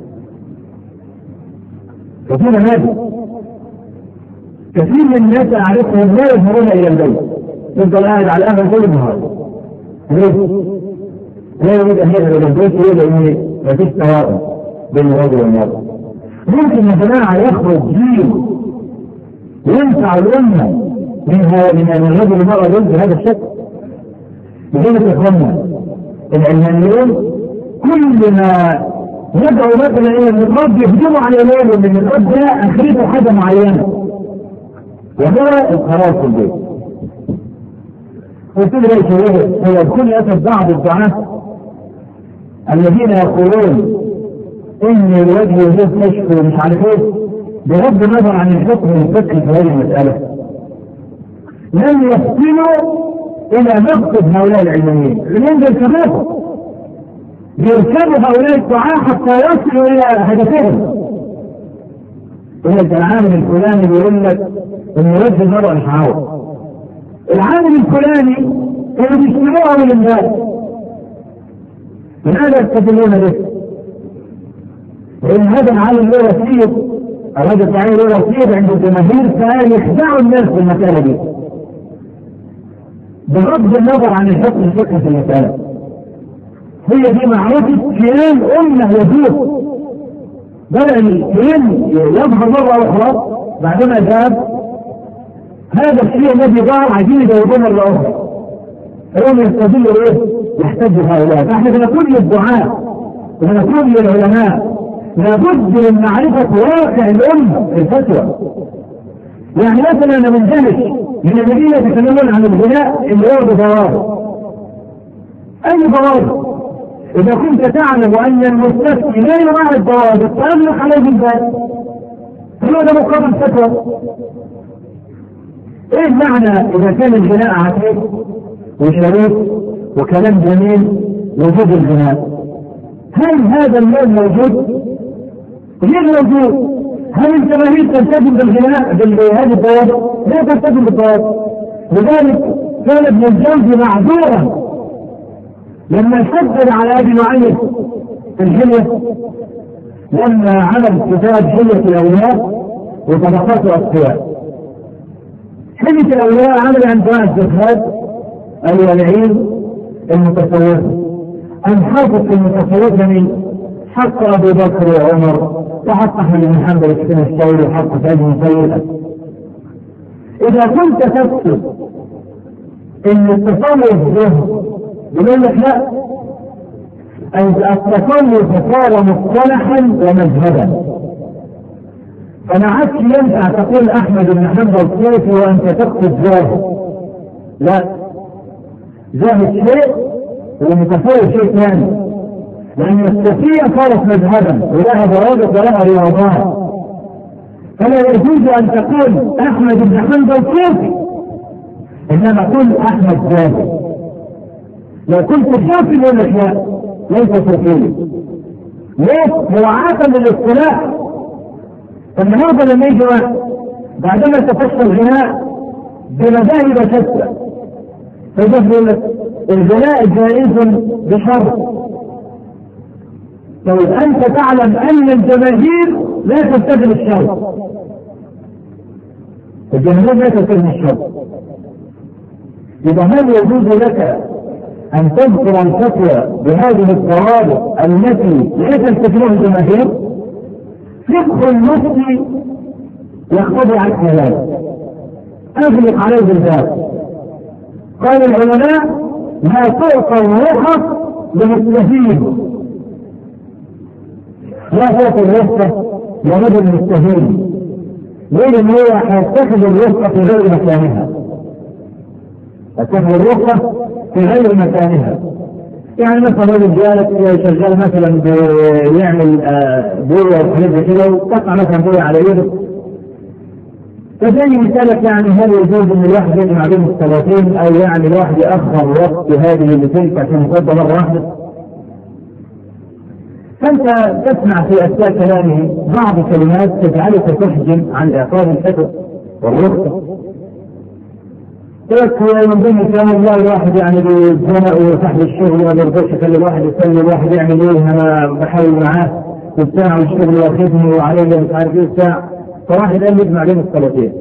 ففينا نادي كثير من الناس أعرفهم لا يظهرون إلى البيت، يفضل قاعد على القهوة طول النهار. ليه؟ لا يريد أن يذهب إلى البيت ليه؟ لأن مفيش توازن بين الرجل والمرأة. ممكن يا جماعة يخرج جيل ينفع الأمة من الرجل والمرأة دول بهذا الشكل. لذلك يا إخواننا العلمانيون كل ما يدعو مثلا إلى أن الرب يهجموا على الأولاد وأن الرب ده آخرته حاجة معينة. وهو القرار في البيت. وكل ذلك سيكون للأسف بعض الدعاة الذين يقولون إن الوجه يجوز نشفه ومش عارف إيه، بغض النظر عن الحكم الفقهي في هذه المسألة لم يصلوا إلى مقصد هؤلاء العلمانيين. العلمانيين بيركبوا هؤلاء الدعاة حتى يصلوا إلى هدفهم. يقول لك العامل الفلاني بيقول لك ان وجه المرأة مش عاوز. العامل الفلاني كانوا بيسمعوها من الناس. لماذا يستدلون به؟ لأن هذا العالم له رصيد، أو هذا الداعية له رصيد عند الجماهير، فقال يخدعوا الناس في المسألة دي. بغض النظر عن الحكم الفقهي في المسألة. هي دي معرفة كيان أمة يجوز. بدأ الكيان يظهر مرة أخرى بعدما ذهب هذا الشيء الذي ظهر عايزين يجاوبوه مرة أخرى. فهم يستدلوا إيه؟ يحتجوا هؤلاء. فإحنا بنقول للدعاء ونقول للعلماء لابد من معرفة واقع الأمة في الفتوى. يعني مثلا أنا مندهش من الذين يتكلمون عن الغناء اللي هو بضوابط. أي ضوابط؟ إذا كنت تعلم أن المستفتي لا يراعي الضوابط فأغلق عليه الباب، فهذا مقابل فتوى. إيه المعنى إذا كان البناء عتيق وشريف وكلام جميل وجود البناء؟ هل هذا اللون موجود؟ غير موجود. هل الجماهير تلتزم بالغناء بهذه الضوابط؟ لا تلتزم بالضوابط. لذلك كان ابن الجوزي معذورا لما شدد على ابي نعيم في الحلية، لما عمل كتاب حلية الاولياء وطبقات الاصفياء. حلية الاولياء عمل عن دعاء الزهاد الولعين المتصوفة، انحافظ المتصوفة من حق ابي بكر وعمر وحق احمد بن حنبل بن الثوري وحق سعيد بن مسيب. اذا كنت تكتب ان التصوف ده يقول لك لا، التصوف صار مصطلحا ومذهبا، فما عادش ينفع تقول احمد بن حنبل صوفي وانت تكتب زاهد. لا، زاهد شيء والمتصوف شيء ثاني، لأن الصوفية صارت مذهبا ولها ضوابط ولها رياضات. فلا يجوز أن تقول أحمد بن حنبل صوفي، إنما قل أحمد زاهد. لو كنت صوفي يقول لك لا ليس صوفي. ليش؟ مراعاة للاصطلاح. فالنهارده لما يجي واحد بعدما تفشى الغناء بمذاهب شتى فيقول لك الغناء جائز بشرط. طيب أنت تعلم أن الجماهير لا تلتزم الشرط، الجماهير لا تلتزم الشرط. إذا هل يجوز لك أن تذكر الفتوى بهذه الضوابط التي لا تلتزمها الجماهير؟ فقه المفتي يقتضي عن ذلك، أغلق عليه الباب. قال العلماء ما تعطى الرخص للمستفيد، لا تعطي الرخصة لرجل مستفيد، لأن هو هيتخذ الرخصة في غير مكانها، يتخذ الرخصة في غير مكانها. يعني مثلا رجل جالس شغال مثلا بيعمل بوية وحاجات زي كده وقطع مثلا بوية على يده، فزي مثالك يعني هل يجوز ان الواحد يجمع بين الصلاتين او يعني الواحد يأخر وقت هذه لتلك عشان يصلي مرة واحدة؟ فانت تسمع في اثناء كلامه بعض كلمات تجعلك تحجم عن اعطاء الفتوى والرخصة. تذكر من ضمن كلام الله الواحد يعني بالزنق وصاحب الشغل ما بيرضاش يخلي الواحد يسلم، الواحد يعمل ايه انا بحاول معاه وبتاع والشغل واخدني وعليه مش عارف ايه بتاع، فواحد قال يجمع بين الصلاتين.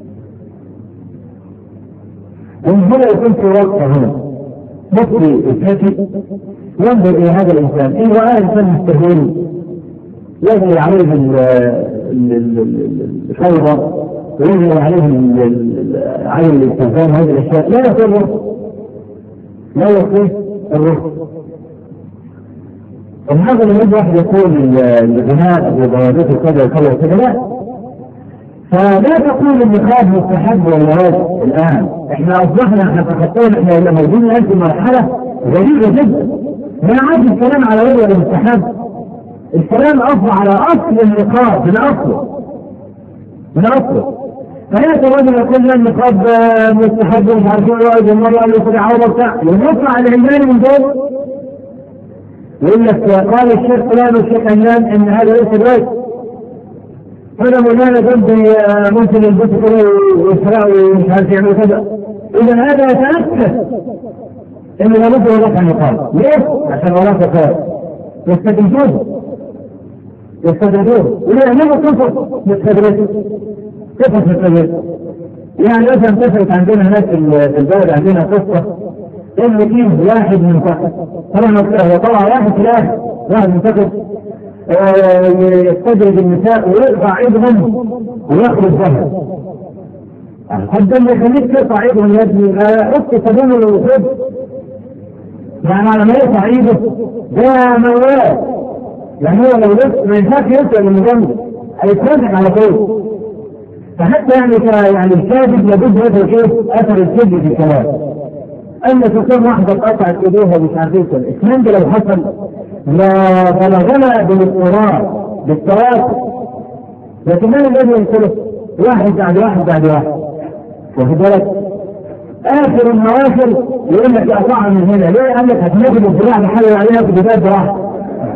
ومن هنا يكون في وقفه هنا مفتي الفتي ينظر الى هذا الانسان، ان راى انسان مستهين يجري عليه الفوضى ويجري عليه عين الاستهزاء هذه الاشياء لا يصير الرخص. هذا لما يجي واحد يقول الغناء وضوابطه كذا وكذا وكذا لا، فلا تقول النقاب مستحب ولا واجب. الان احنا اصبحنا تخطينا، احنا موجودين الان في مرحله غريبه جدا، ما عاد الكلام على وجه المستحب، الكلام اصبح على اصل النقاب من اصله. فياتي الرجل يقول لنا النقاب مستحب ومش عارف ايه واجب المرأة اللي يكون عوضة بتاع، يطلع العلماني من دول يقول لك قال الشيخ فلان والشيخ علان ان هذا ليس الواجب، هذا مولانا جنبي ممكن يلبسوا كده ويسرقوا ومش عارف يعملوا كذا. اذا هذا يتاكد انه لابد من رفع النقاب. ليه؟ عشان وراء فساد يستدرجوه ويعملوا قصص مستدرجه. كيف مستدرجه؟ يعني مثلا تفرق عندنا هناك في البلد عندنا قصه ان فيه واحد منتخب، طبعا واحد في الاخر واحد منتخب يستدرج النساء ويقطع ايدهم وياخذ الذهب. حد اللي يخليك تقطع ايدهم يا ابني اخت صابون الوصول، يعني على ما يقطع ايده ده موال، يعني هو لو لبس ما ينفعش يسأل من جنبه هيتفرج على طول. فحتى يعني الكاذب لابد يدرك اثر الكذب في الكلام. قال لك كم واحدة قطعت ايديها مش عارفين كده، الكلام ده لو حصل لا بلغنا بالاضطرار بالتواتر، لكن من الذي ينقله؟ واحد بعد واحد بعد واحد. واخد بالك؟ اخر النوافل يقول لك اقطعها من هنا، ليه؟ قال لك هتنزل الذراع نحلل عليها في بدايه براحه.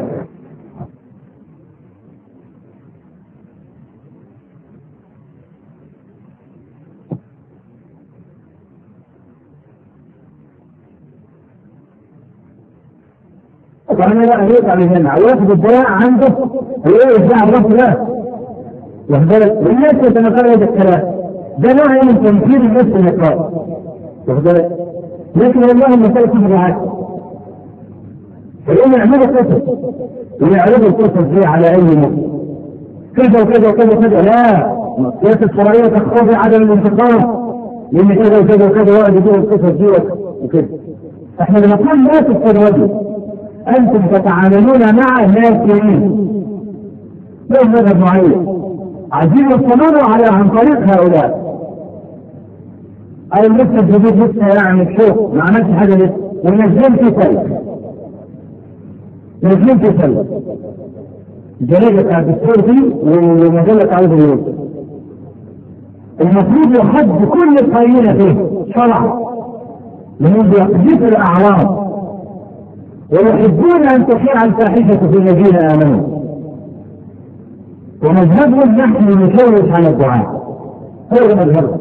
فأنا لا أريد على هنا، وياخذ الدراع عنده ويقول الدراع الرفض له. واخد بالك؟ والناس يتنقل هذا الكلام، ده نوع من تنفيذ النفس النقاط. واخد بالك؟ لكن والله المسألة تبقى عكس. فيقوم يعملوا قصص ويعرضوا القصص دي على أي مسلم. كذا وكذا وكذا وكذا، لا، السياسة الشرعية تقتضي عدم الانتقام، لأن كذا وكذا وكذا وقعد يقول القصص دي وكذا. احنا بنقول لا تستدرجوا، أنتم تتعاملون مع ناسين لهم مذهب معين، عايزين يصلوا على عن طريق هؤلاء. أو لسه الجديد لسه يعني شوف ما عملش حاجة لسه، ونازلين في سلة، نازلين في سلة الجريدة بتاع الدستور دي ومجلة عوض اليوم. المفروض يحد كل القائلين فيه شرعا، لأنهم بيقذف الأعراض ويحبون أن تشيع الفاحشة في الذين آمنوا، ومذهبهم نحن نشوش على الدعاء، هو مذهبهم.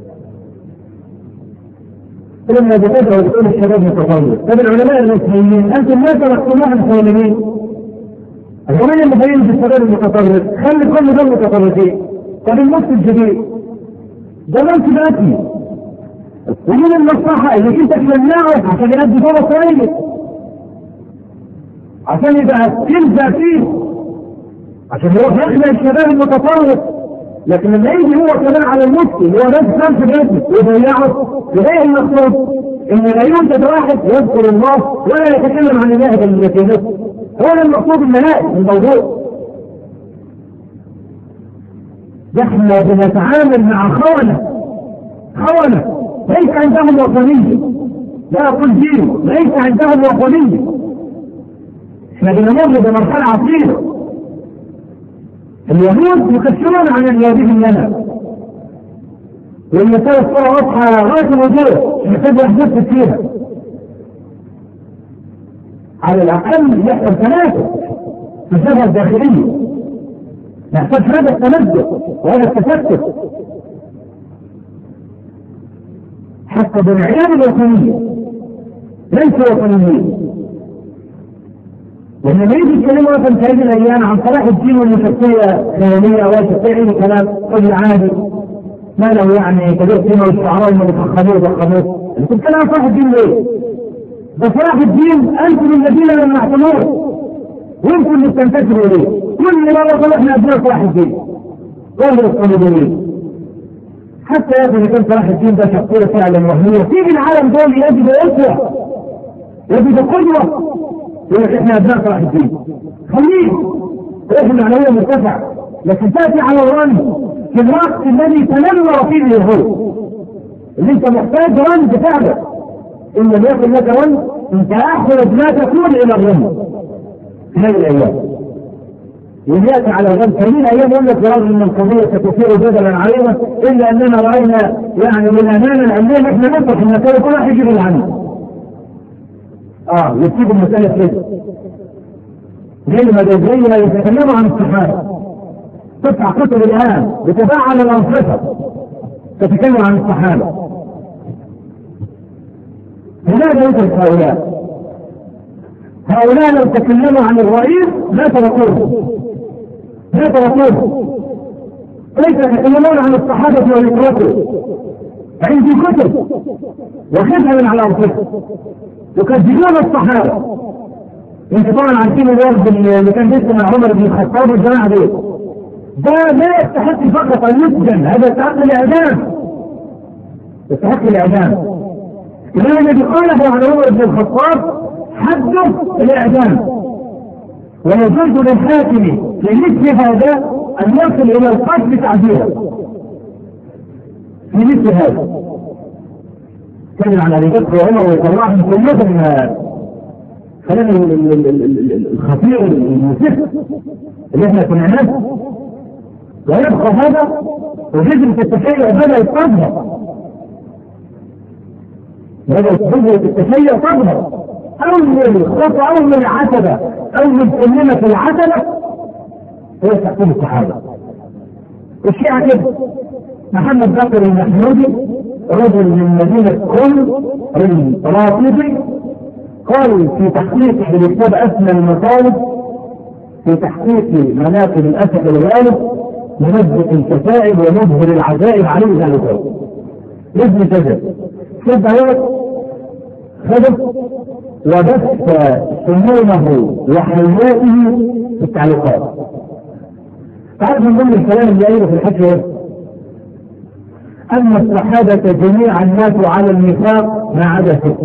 لما بتدعو تقول الشباب متطرف، طب العلماء المسلمين أنتم ما تركتموهم مسلمين؟ العلماء المسلمين في الشباب المتطرف خلي كل دول متطرفين. طب المسلم الجديد ده منصب أكلي، ومن المصلحة انك انت تمنعه عشان يؤدي دور كويس، عشان يبقى تلزق فيه، عشان يروح يخلق الشباب المتطرف. لكن لما يجي هو كمان على المسلم هو نفس خمس بيته ويضيعه، يبقى المقصود ان لا يوجد واحد يذكر الله ولا يتكلم عن الله التي نفسه. هو المقصود النهائي من الموضوع. نحن بنتعامل مع خونة ليس عندهم وطنية، لا أقول دين، ليس عندهم وطنية. احنا بنمر بمرحلة عصيبة. اليهود يكشرون عن اليهودين لنا، والمسألة الصورة واضحة غاية الوضوح، محتاج يحدث فيها. على الأقل يحصل تنافس في الجبهة الداخلية، نحتاج هذا التمدد وهذا التفتت حتى بالعيال الوطنية ليسوا وطنيين. لما يجي يتكلموا مثلا في هذه الايام عن صلاح الدين والمشركيه خياليه او شيء كلام رجل عادي ما له يعني كبير فيما والشعراء المتفخمين وضخموه، انتم بتتكلموا عن صلاح الدين ليه؟ ده صلاح الدين انتم الذين لم نعتموه وانتم اللي بتنتسبوا اليه. كل مره صلحنا ابناء صلاح الدين وهو الصليبيين. حتى يا اخي كان صلاح الدين ده شخصيه فعلا وهميه، تيجي العالم دول يجد اسوه يجد قدوه، يقول لك احنا ابناء صلاح الدين، خليك روح المعنويه مرتفع. لكن تاتي على الرمز في الوقت الذي تنمر فيه اليهود، اللي انت محتاج رمز فعلا. ان لم يكن لك رمز انت احرج ما تكون الى الرمز في هذه الايام. وياتي على الرمز هذه الايام يقول لك برغم ان القضيه ستثير جدلا عريضا الا اننا راينا يعني بالامانه العلميه احنا نطرح المسائل كل واحد يجيب العنه. يكتبوا المسألة كده زي ما جزئية يتكلموا عن الصحابة، تفتح كتب الآن بتفاعل الأنصفة تتكلم عن الصحابة. لماذا يترك هؤلاء لو تكلموا عن الرئيس ما تركوه ليس يتكلمون عن الصحابة ويتركوا. عندي كتب وخدها على الأنصفة يكذبون الصحابة. انت طبعا عارفين الورد اللي كان بيسمع عمر بن الخطاب والجماعة دي، ده لا يستحق فقط ان يسجن، هذا يستحق الاعدام. كمان الذي قاله عن عمر بن الخطاب حده الاعدام، ويجوز للحاكم في مثل هذا ان يصل الى القتل تعزيرا في مثل هذا. كان على ابي بكر وعمر ويطلعهم كلهم كلام الخطير المسيح اللي احنا سمعناه، ويبقى هذا وجزم في التشيع بدا يتظهر، بدأ التشيع تظهر أول خطوة أول عتبة أول كلمة في العتبة هو تحكيم الصحابة. الشيعة كده محمد بكر المحمودي رجل من مدينة قم رافضي قال في تحقيقه لكتاب أسمى المطالب في تحقيق مناقب الأسد الغالب منبئ الكتائب ومظهر العجائب عليه ذلك ابن كذا كده هو خدف وبث سمومه وحيائه في التعليقات. تعرف من ضمن الكلام اللي قايله في الحكي أن الصحابة جميعا ماتوا على النفاق ما عدا ستة،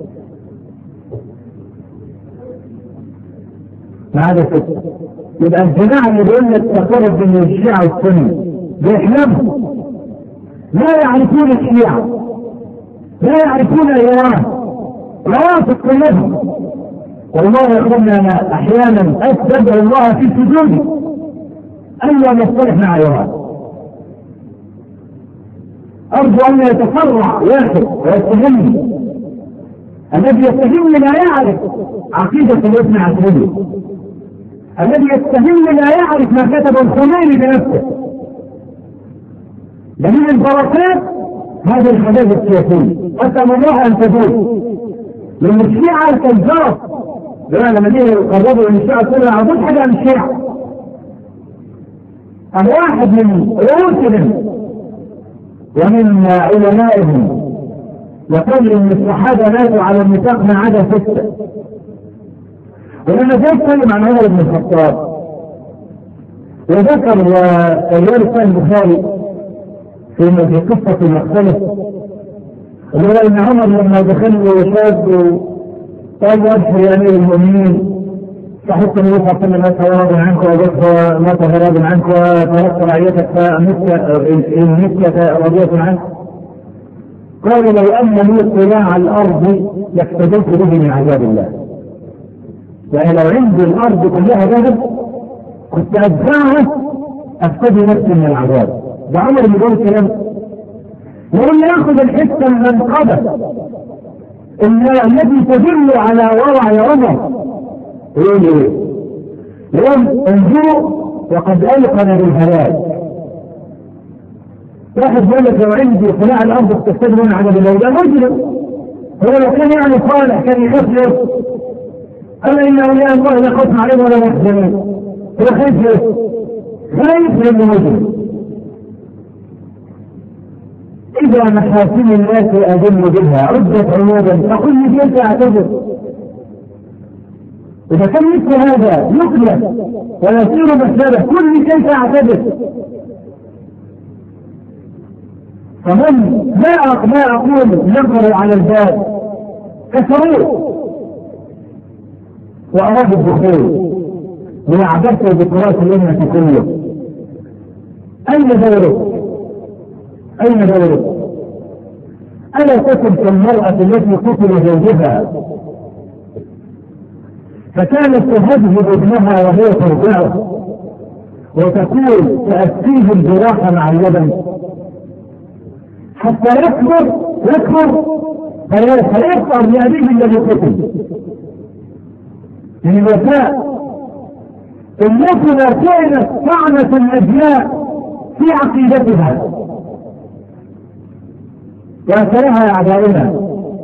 ما عدا ستة. يبقى الجماعة اللي بيقول لك تقارب بين الشيعة والسنة بيحلموا، لا يعرفون الشيعة، لا يعرفون إيران، روافض كلهم. والله يا اخوانا انا احيانا استدعي الله في سجودي الا نصطلح مع ايران. ارجو ان يتفرع واحد ويتهمني. الذي يتهمني لا يعرف عقيدة الابن عسيري، الذي يتهمني لا يعرف ما كتب الخميني بنفسه. دليل البركات هذه الحاجات السياسية، أسأل الله أن تزول من الشيعة الكذاب. لما نيجي يقربوا من الشيعة كلها عبود حاجة عن الشيعة. أم واحد من رؤوسهم ومن علمائهم يقول إن الصحابة ماتوا على النفاق ما عدا ستة. ولما جاء يتكلم عن عمر بن الخطاب وذكر رواية البخاري في قصة المختلف اللي هو ان عمر لما دخل له شاب قال ابشر يا امير المؤمنين صحبت النبي صلى الله عليه وسلم مات راض عنك وبكر مات راض عنك وتركت رعيتك فمثلك رضيت عنك. قال لو ان لي طلاع الارض لافتديت به من عذاب الله. يعني لو عندي الارض كلها ذهب كنت ادفعها افتدي نفسي من العذاب. ده عمر اللي بيقول الكلام. وإن يأخذ الحسة المنقبة التي تدل على ورع عمر يقول ايه؟ يقول انظروا وقد ألقنا بالهلاك. واحد يقول لك لو عندي خلاع الأرض تستجد من عذاب الله، ده مجرم. هو لو كان يعني صالح كان يخاف له. ألا إن أولياء الله لا خوف عليهم ولا يحزنون. هو خايف له، خايف لأنه مجرم. إذا محاسن الناس أذل بها عدت عيوبا فقل لي كيف أعتذر. إذا كان مثل هذا يخلف ويصير مسألة قل لي كيف أعتذر. فمن ما أقول نقروا على الباب كسروه وأرادوا الدخول ويعبثوا بتراث الأمة كله. أين دورك؟ أين دورك؟ ألا تكن كالمرأة التي قتل زوجها فكانت تهذب ابنها وهي ترضعه وتقول سأسقيه الجراح مع اللبن حتى يكبر فيفطر لأبيه الذي قتل. من الوفاء التي كانت طعنة الأجياء في عقيدتها وأثرها أعدائنا.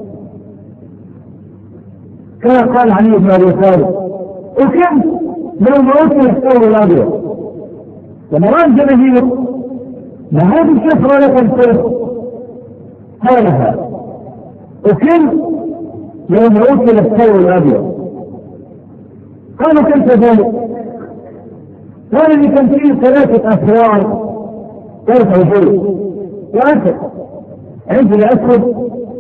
كما قال علي بن أبي طالب وكم لو موتوا الثور الأبيض ومران جماهير ما هذه الكفرة لكم فرق قالها وكم لو موتوا الثور الأبيض. قالوا كيف ذلك؟ قال اللي كان فيه 3 أسرار ترفع شيء وأسد عجل أسود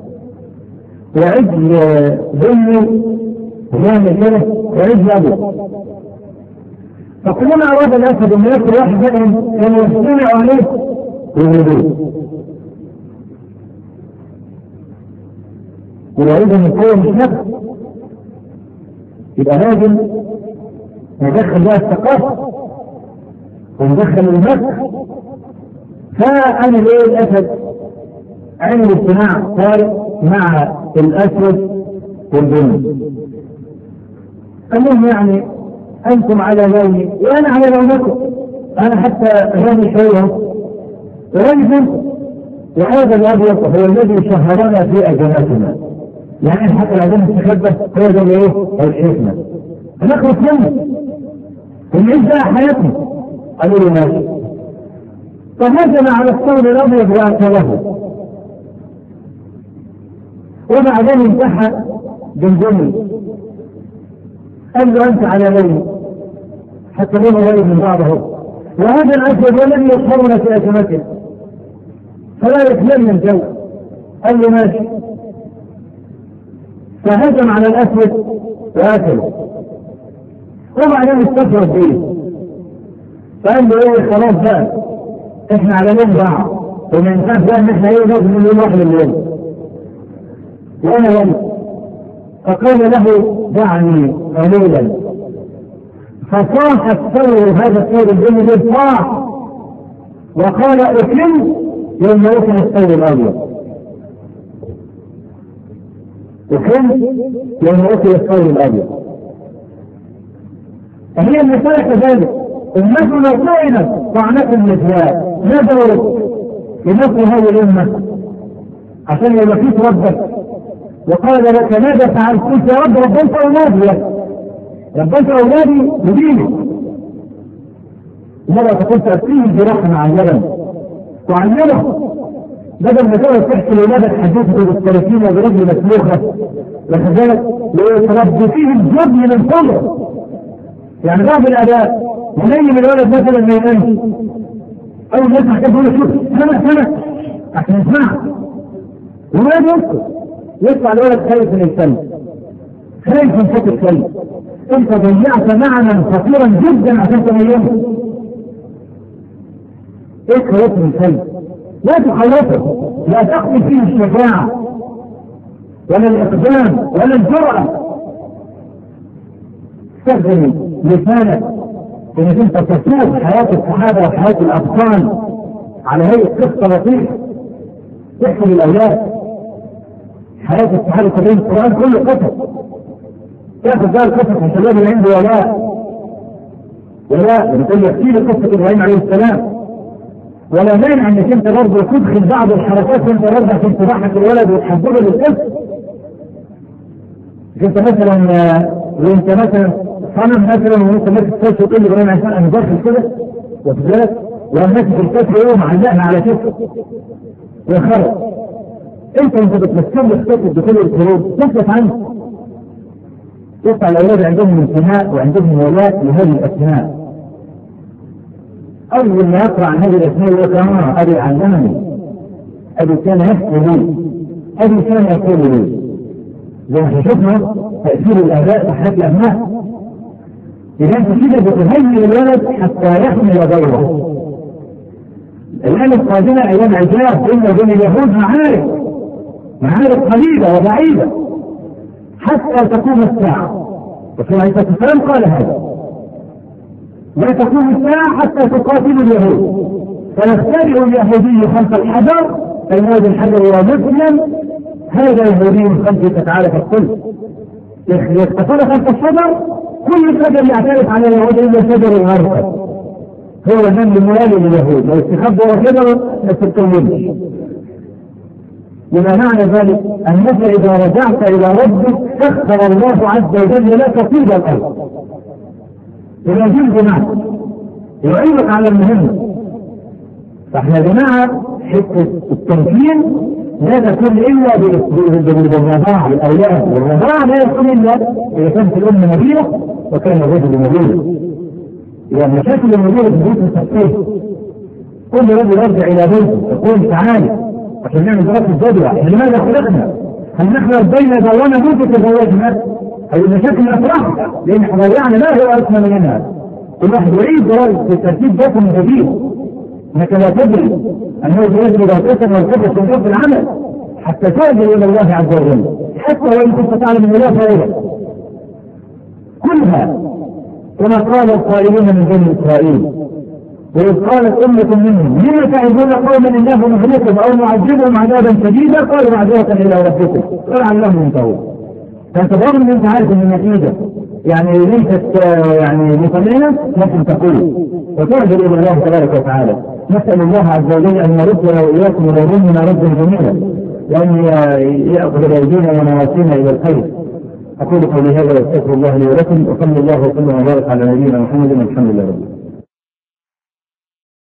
وعجل بني جامل كده وعجل أبيض. فكلما أراد الأسد أن يأكل واحد منهم كان يجتمع عليه ويريدوه. والعودة من قوة مش نفس، يبقى لازم ندخل بقى الثقافة وندخل المسح. فأنا ليه الأسد عمل اجتماع فارق مع الأسود والبني، قال لهم يعني أنتم على لوني وأنا على لونكم، أنا حتى راني شوية وراني منكم، وهذا الأبيض هو الذي شهرنا في أجناتنا، يعني حتى الأذان استخبى هو ده الايه؟ الحكمة. هنخلص منه ونعيش بقى حياتنا. قالوا له ماشي. فهجم على الثور الأبيض وأكله، وبعدين انتحى بالجمل، قال له أنت على لوني، حتى لونه غير من بعضه، وهذا الأسود والذي يصهرنا في أزمته فلا يكلمنا الجو. قال له ماشي. فهجم على الأسود وأكله، وبعدين استفرد به، فقال له ايه خلاص بقى احنا على لون بعض، وما ينفعش بقى ان احنا ايه لازم نقول واحد اليوم وانا وانت. فقال له دعني قليلا، فصاح الثور، هذا الثور الجن بالصاح وقال اكل يوم يكن الثور الابيض، اكل يوم يكن الثور الابيض. فهي المسألة كذلك، الناس لو طعنت طعنة المثلات ما دورت لنصر هذه الأمة عشان يبقى فيك ربك وقال لك ماذا فعلت؟ قلت يا رب ربنت أولادي، ربنت أولادي بديني. مرة قلت أسقيهم جراحا معلما وعلمه، بدل ما تقعد تحكي لأولادك حديثة بالثلاثين وبرجل مسلوخة لخذلك ليتربي فيه الجبن من صدره. يعني بعض الآباء ينيم الولد مثلا ما ينامش، أول ما يسمع كده يقول له شوف سنة عشان يسمعك، وما يسكت، يطلع الولد خايف من الكلب، خايف من صوت الكلب. أنت ضيعت معنى خطيرا جدا عشان تنيمه. إيه خوف من الكلب؟ لا تخوفه، لا تقضي فيه الشجاعة ولا الإقدام ولا الجرأة. استخدم لسانك انك انت تسوق حياة الصحابة وحياة الأبطال على هيئة قصة لطيفة تحكي للأولاد. حياة الصحابة تبين القرآن كله قصص، تاخذ بقى القصص عشان الشباب اللي عنده ولا بتقول يحكي لي قصة إبراهيم عليه السلام، ولا مانع انك انت برضه تدخل بعض الحركات وانت برضه عشان تضحك الولد وتحببه للقصة. انت مثلا صنم مثلا وانت ماسك الكاس وتقول لي ابراهيم عشان انا داخل كده واخد بالك، وانا ماسك الكاس يوم معلقها على كتفه ويخرج، انت بتمثل لك كتف بكل الخروج تثبت عنه. يطلع الاولاد عندهم انتماء وعندهم ولاء لهذه الاسماء. اول ما يقرا عن هذه الاسماء يقول ابي علمني، ابي كان يحكي لي، ابي كان يقول لي. زي ما شفنا تأثير الآباء في حياة الأبناء. إذا أنت كده بتهيئ الولد حتى يحمل دوره. الآن القادمة أيام عجاب بيننا وبين اليهود معارك قريبة وبعيدة حتى تقوم الساعة. وفي عليه السلام قال هذا: لا تقوم الساعة حتى تقاتل اليهود، فيخترع اليهودي خلف الحجر فينادي الحجر يا مسلم هذا يهودي خلفك تعالى فالكل يختفل خلف الشجر. كل شجر يعترف على اليهود الا شجر الغرب هو من الموالي لليهود، لو استخبوا شجر ما تتكلمش. وما معنى ذلك انك اذا رجعت الى ربك سخر الله عز وجل لك طيب الارض الى جلد معك يعينك على المهمه. فاحنا يا جماعه حته التمكين لا تكون الا بالرضاعه بالاولاد، والرضاعه لا يكون الا اذا كانت الام نبيله وكان الرجل نبيله. يعني مشاكل النبيله في بيت التفكير، كل رجل يرجع الى بيته يقول تعالى عشان نعمل دراسه جدوى، احنا لماذا خلقنا؟ هل نحن ربينا دوانا موت تزوجنا؟ هذه المشاكل اطرحها لان احنا ضيعنا لا هو اكثر منها. كل واحد يعيد دراسه ترتيب بيته من جديد. انك لا تدري انه يجب اذا قسم والقدس من رب العمل حتى ترجع الى الله عز وجل. حتى وإن كنت تعلم أن لا فائدة كلها، كما قال القائلون من بني إسرائيل وإذ قالت أمة منهم لم تعظون قوما الله مهلكهم أو معذبهم عذابا شديدا قالوا معذرة إلى ربكم ولعلهم ينتهون. فأنت ضامن أن أنت عارف أن النتيجة يعني ليست يعني مطمئنة، لكن تقول وتعذر إلى الله تبارك وتعالى. نسأل الله عز وجل أن يردنا وإياكم ويردنا ردا جميلا، وأن يأخذ بأيدينا ونواسينا إلى الخير. أقول قولي هذا واستغفر الله لي ولكم، وصلى الله وسلم وبارك على نبينا محمد والحمد لله رب العالمين.